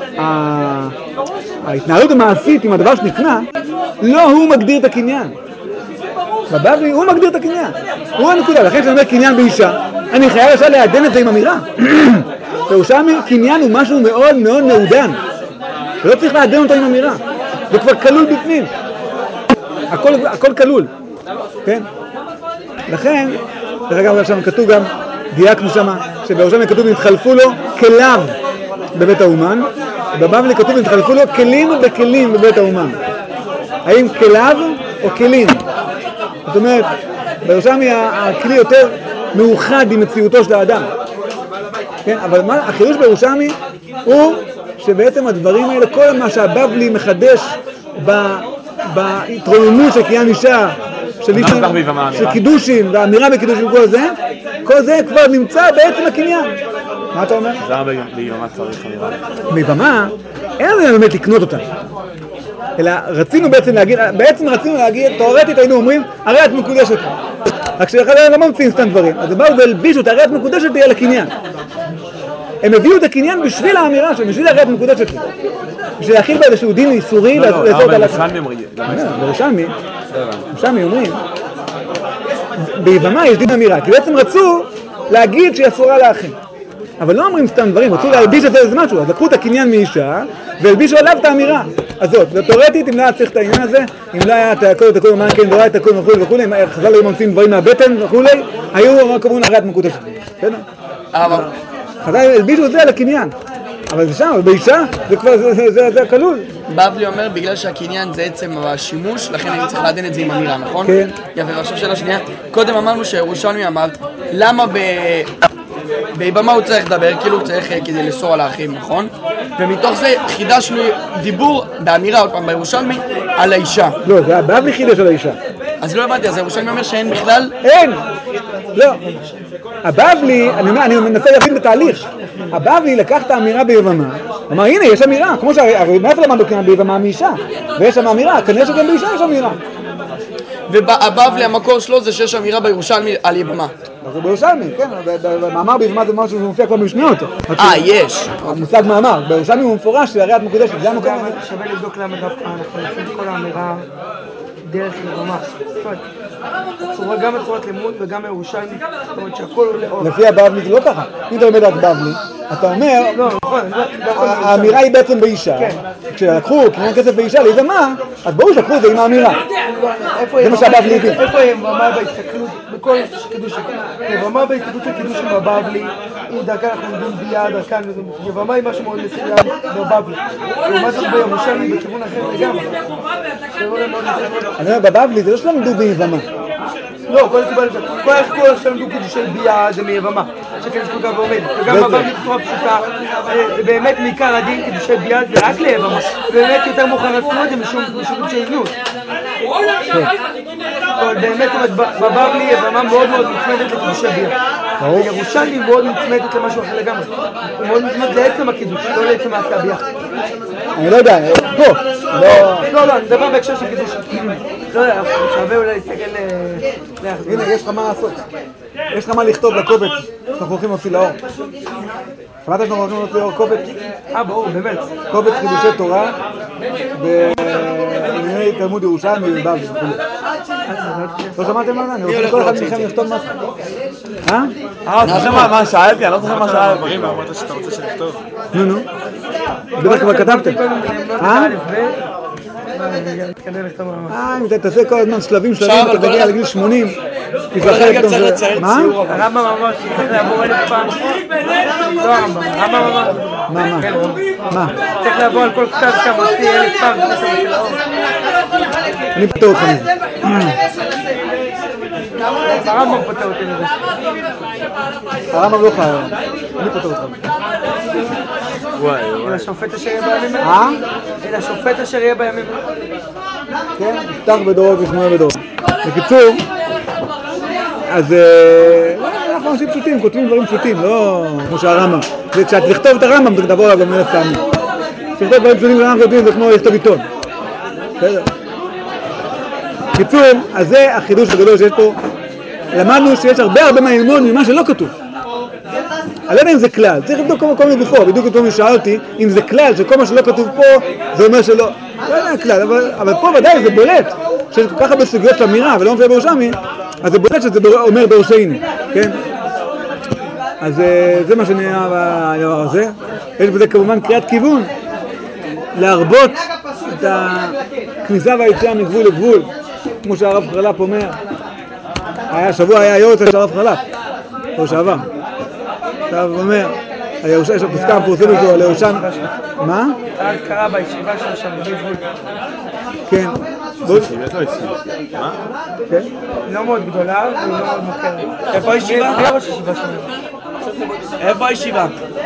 ההתנהלות המעשית עם הדבר שנקנה, לא הוא מגדיר את הקניין. בבבלי הוא מגדיר את הקניין, הוא הנקודה, לכן שאני אומר קניין באישה, אני חייב עכשיו לעדן את זה עם אמירה. בירושלמי קניין הוא משהו מאוד מאוד מעודן, ולא צריך לעדן אותו עם אמירה, זה כבר כלול בפנים. הכל כלול, כן? לכן, דרך אגב, שם כתוב גם, דייקנו שמה, שבירושלמי כתוב נתחלפו לו כליו בבית האומן, בבבלי כתוב נתחלפו לו כלים בכלים בבית האומן. האם כליו או כלים? זאת אומרת, בירושלמי הכלי יותר מאוחד עם מציאותו של האדם. כן? אבל החידוש בירושלמי הוא שבעצם הדברים האלה, כל מה שהבבלי מחדש בהתרוממות של קניין אישה, של קידושים והאמירה בקידושים, כל זה כבר נמצא בעצם הקניין. מה אתה אומר?
זה הרבה ביבמה צריך אמירה.
ביבמה, אין לנו באמת לקנות אותה. אלא רצינו רצינו להגיד, תאורטית היינו אומרים, הרי את מקודשת. רק שאחד לא ממציאים סתם דברים. אז הם באו והלבישו את הרי את מקודשת תהיה לקניין. הם הביאו את הקניין בשביל האמירה שלהם, בשביל הרי את מקודשת. בשביל להכיל באיזשהו דין איסורי לעשות על עצמם. בירושלמי אומרים, ביבמה יש דין אמירה, כי בעצם רצו להגיד שהיא אסורה לאחים. אבל לא אומרים סתם דברים, רצו להלביש את זה איזה משהו, אז לקחו את הקניין מאישה והלבישו עליו את האמירה הזאת. ותאורטית, אם לא היה צריך את העניין הזה, אם לא היה את הכל, מה כן, לא היה את הכל וכו', אם חז"ל היו ממציאים דברים מהבטן וכו', היו רק אומרים הרי את מקודשת. בסדר? חז"ל הלבישו את זה על הקניין. אבל זה שם, אבל באישה, זה כלול.
בבלי אומר, בגלל שהקניין זה עצם השימוש, לכן אני צריך לעדן את זה עם אמירה, נכון?
כן.
יפה, ועכשיו שאלה שנייה. קודם אמרנו שירושלמי אמרת, למה ביבמה הוא צריך לדבר, כאילו הוא צריך כדי לסור על האחים, נכון? ומתוך זה חידשנו דיבור באמירה, עוד פעם, בירושלמי, על האישה.
לא, זה הבבלי חידש על האישה.
אז לא הבנתי, אז ירושלמי אומר שאין בכלל?
אין! לא. הבבלי, אני מנסה להבין את התהליך. הבבלי לקח את האמירה ביבמה, אמר, הנה, יש אמירה, כמו שהרי מאיפה למדנו כאן ביבמה מאישה? ויש שם אמירה, כנראה שגם באישה יש אמירה.
והבבלי, המקור שלו זה שיש אמירה בירושלמי על יבמה.
זה בירושלמי, כן, במאמר ביבמה זה משהו שמופיע כבר במשניות.
יש.
המושג מאמר, בירושלמי הוא מפורש שהרי את מקודשת, זה המקום.
שווה לבדוק למה דווקא אנחנו נעשים את כל האמירה דרך יבמה. גם בצורת לימוד וגם בירושלמי, זאת אומרת שהכל עולה אור.
לפי הבבלי זה לא ככה. אם אתה לומד רק בבלי, אתה אומר, האמירה היא בעצם באישה. כשלקחו קניין כסף באישה ליבמה, אז ברור שלקחו את זה עם האמירה. זה מה שהבבלי הבין.
איפה יבמה בהסתכלות, בכל קידושים? יבמה בהסתכלות של קידושים בבבלי, אם דרכן אנחנו עומדים ביד, דרכן, יבמה היא משהו מאוד מסוים בבבלי. לעומת זאת בירושלמי בכיוון אחר לגמרי.
אני אומר, בבבלי זה לא שלמדו ביבמה.
לא, כל הסיפור שלמדו קידושי ביד זה מיבמה, שכן זה כל כך ועומד. וגם בבבלי בצורה פשוטה, באמת מעיקר הדין קידושי ביד זה רק ליבמה. באמת יותר מאוחר עשו את זה משום קידושי זנות. אבל באמת בבבלי הבמה מאוד מאוד מוצמדת לקידושי ביר. ירושלמי מאוד מוצמדת למשהו אחר לגמרי. הוא מאוד מוצמד לעצם הקידוש, לא לעצם העשייה ביחד.
אני לא יודע, פה.
לא, אני מדבר בהקשר של קידוש. לא יודע, שווה אולי להסתכל
הנה, יש לך מה לעשות. יש לך מה לכתוב לקובץ שאנחנו הולכים להוציא לאור. שמעת שאנחנו הולכים להוציא לאור קובץ?
ברור, באמת.
קובץ חידושי תורה בענייני תלמוד ירושלמי ובבלי וכו'. לא שמעתם על זה? אני רוצה כל אחד מכם לכתוב משהו.
אתה זוכר מה שאלתי? אני לא זוכר מה שאלתי.
אמרת שאתה רוצה שנכתוב.
נו. בטח כבר כתבתם. אם אתה תעשה כל הזמן שלבים, אתה תגיע לגיל 80.
רגע צריך לצייר
מה?
ציור.
הרמב"ם אמר שצריך לעבור 1000 פעם. לא הרמב"ם אמר.
מה?
צריך לעבור על כל כתב שאתה מוציא 1000 פעם.
אני פתור אותך מזה.
הרמב"ם פותר אותי מזה.
הרמב"ם לא חייב. אני פתור אותך מזה.
אלא השופט אשר יהיה בימים אלא השופט אשר יהיה בימים
כן, יפתח בדורו וישמעו בדורו. בקיצור, אז אנחנו אנשים פשוטים, כותבים דברים פשוטים, לא כמו שהרמב"ם. כשאת לכתוב את הרמב"ם, זה תבוא עליו במלך פעמים. כשתכתוב דברים פשוטים שאנחנו כותבים, זה כמו לכתוב עיתון. בסדר? בקיצור, אז זה החידוש הגדול שיש פה. למדנו שיש הרבה מה ללמוד ממה שלא כתוב. אני לא יודע אם זה כלל, צריך לבדוק כל מיני גופו, בדיוק אותו שאל אותי אם זה כלל שכל מה שלא כתוב פה זה אומר שלא, לא יודע כלל, אבל פה ודאי זה בולט שיש כל כך הרבה סוגיות של אמירה ולא מופיע בירושלמי, אז זה בולט שזה אומר דורשני, כן? אז זה מה שנראה בדבר הזה. יש בזה כמובן קריאת כיוון להרבות את הכניסה והיציאה מגבול לגבול, כמו שהרב חלף אומר. השבוע היה יורץ של הרב חלף, או שעבר. עכשיו הוא אומר, יש הפסקה המפורסמת שלו על ירושלמי. מה?
אז קרא בישיבה שלו שם בגבול.
כן.
מה?
כן?
לא מאוד גדולה ולא מאוד מוכרת.
איפה הישיבה?
מי ראש הישיבה שלנו?
איפה הישיבה?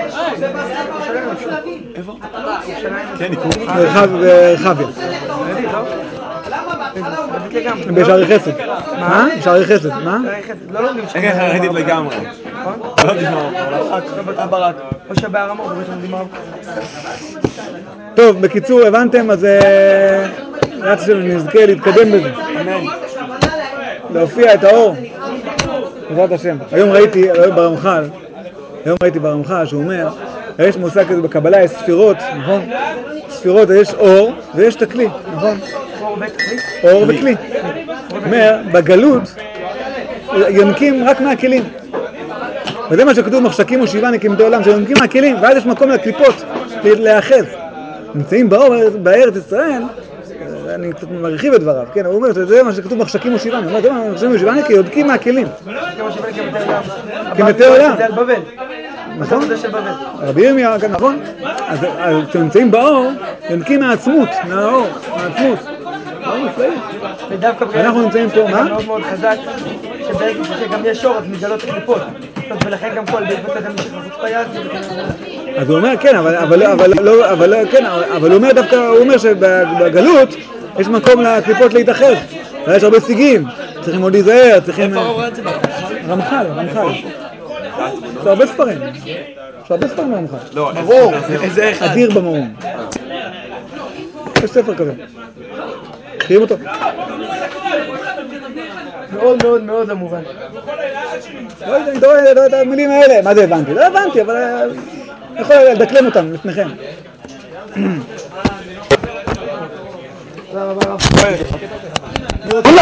איפה?
ברחביה. בשערי חסד. מה? בשערי חסד, מה?
לא לומדים שם.
איך חרדית לגמרי. לא תשמעו.
ברק.
או שבהר המור, באמת לומדים הרב.
טוב, בקיצור, הבנתם? אז רצה שנזכה להתקדם בזה. להופיע את האור. בעזרת השם. היום ראיתי ברמח"ל שהוא אומר, יש מושג כזה בקבלה, יש ספירות, נכון? ספירות, יש אור ויש תכלי, נכון? אור וכלי. אומר, בגלות יונקים רק מהכלים. וזה מה שכתוב מחשקים ושבעה נקמתי עולם, שיונקים מהכלים, ואז יש מקום לקליפות להיאחז. נמצאים בארץ ישראל, אני קצת מרחיב את דבריו, כן, הוא אומר שזה מה שכתוב מחשקים ושבעה, הוא אומר, זה מה מחשקים ושבעה כי יונקים מהכלים. כמתי עולם.
זה על בבל.
נכון? רבי ירמיה, נכון? אז כשנמצאים באור, יונקים מהעצמות, מהאור, מהעצמות. אנחנו נמצאים פה, מה?
מאוד מאוד חזק, שגם יש אור, אז מגלות הקליפות. ולכן גם כל בעקבות אדם שחפוץ ביד.
אז הוא אומר, כן, אבל הוא אומר דווקא, הוא אומר שבגלות יש מקום לקליפות להתאחד. יש הרבה סיגים, צריכים עוד להיזהר, צריכים... רמח"ל. יש הרבה ספרים. רמח"ל.
ברור.
אדיר במרום. יש ספר כזה. מכירים אותו?
מאוד מאוד מאוד המובן.
לא יודע את המילים האלה. מה זה הבנתי? לא הבנתי, אבל אני יכול לדקלם אותם לפניכם.
תודה רבה רב.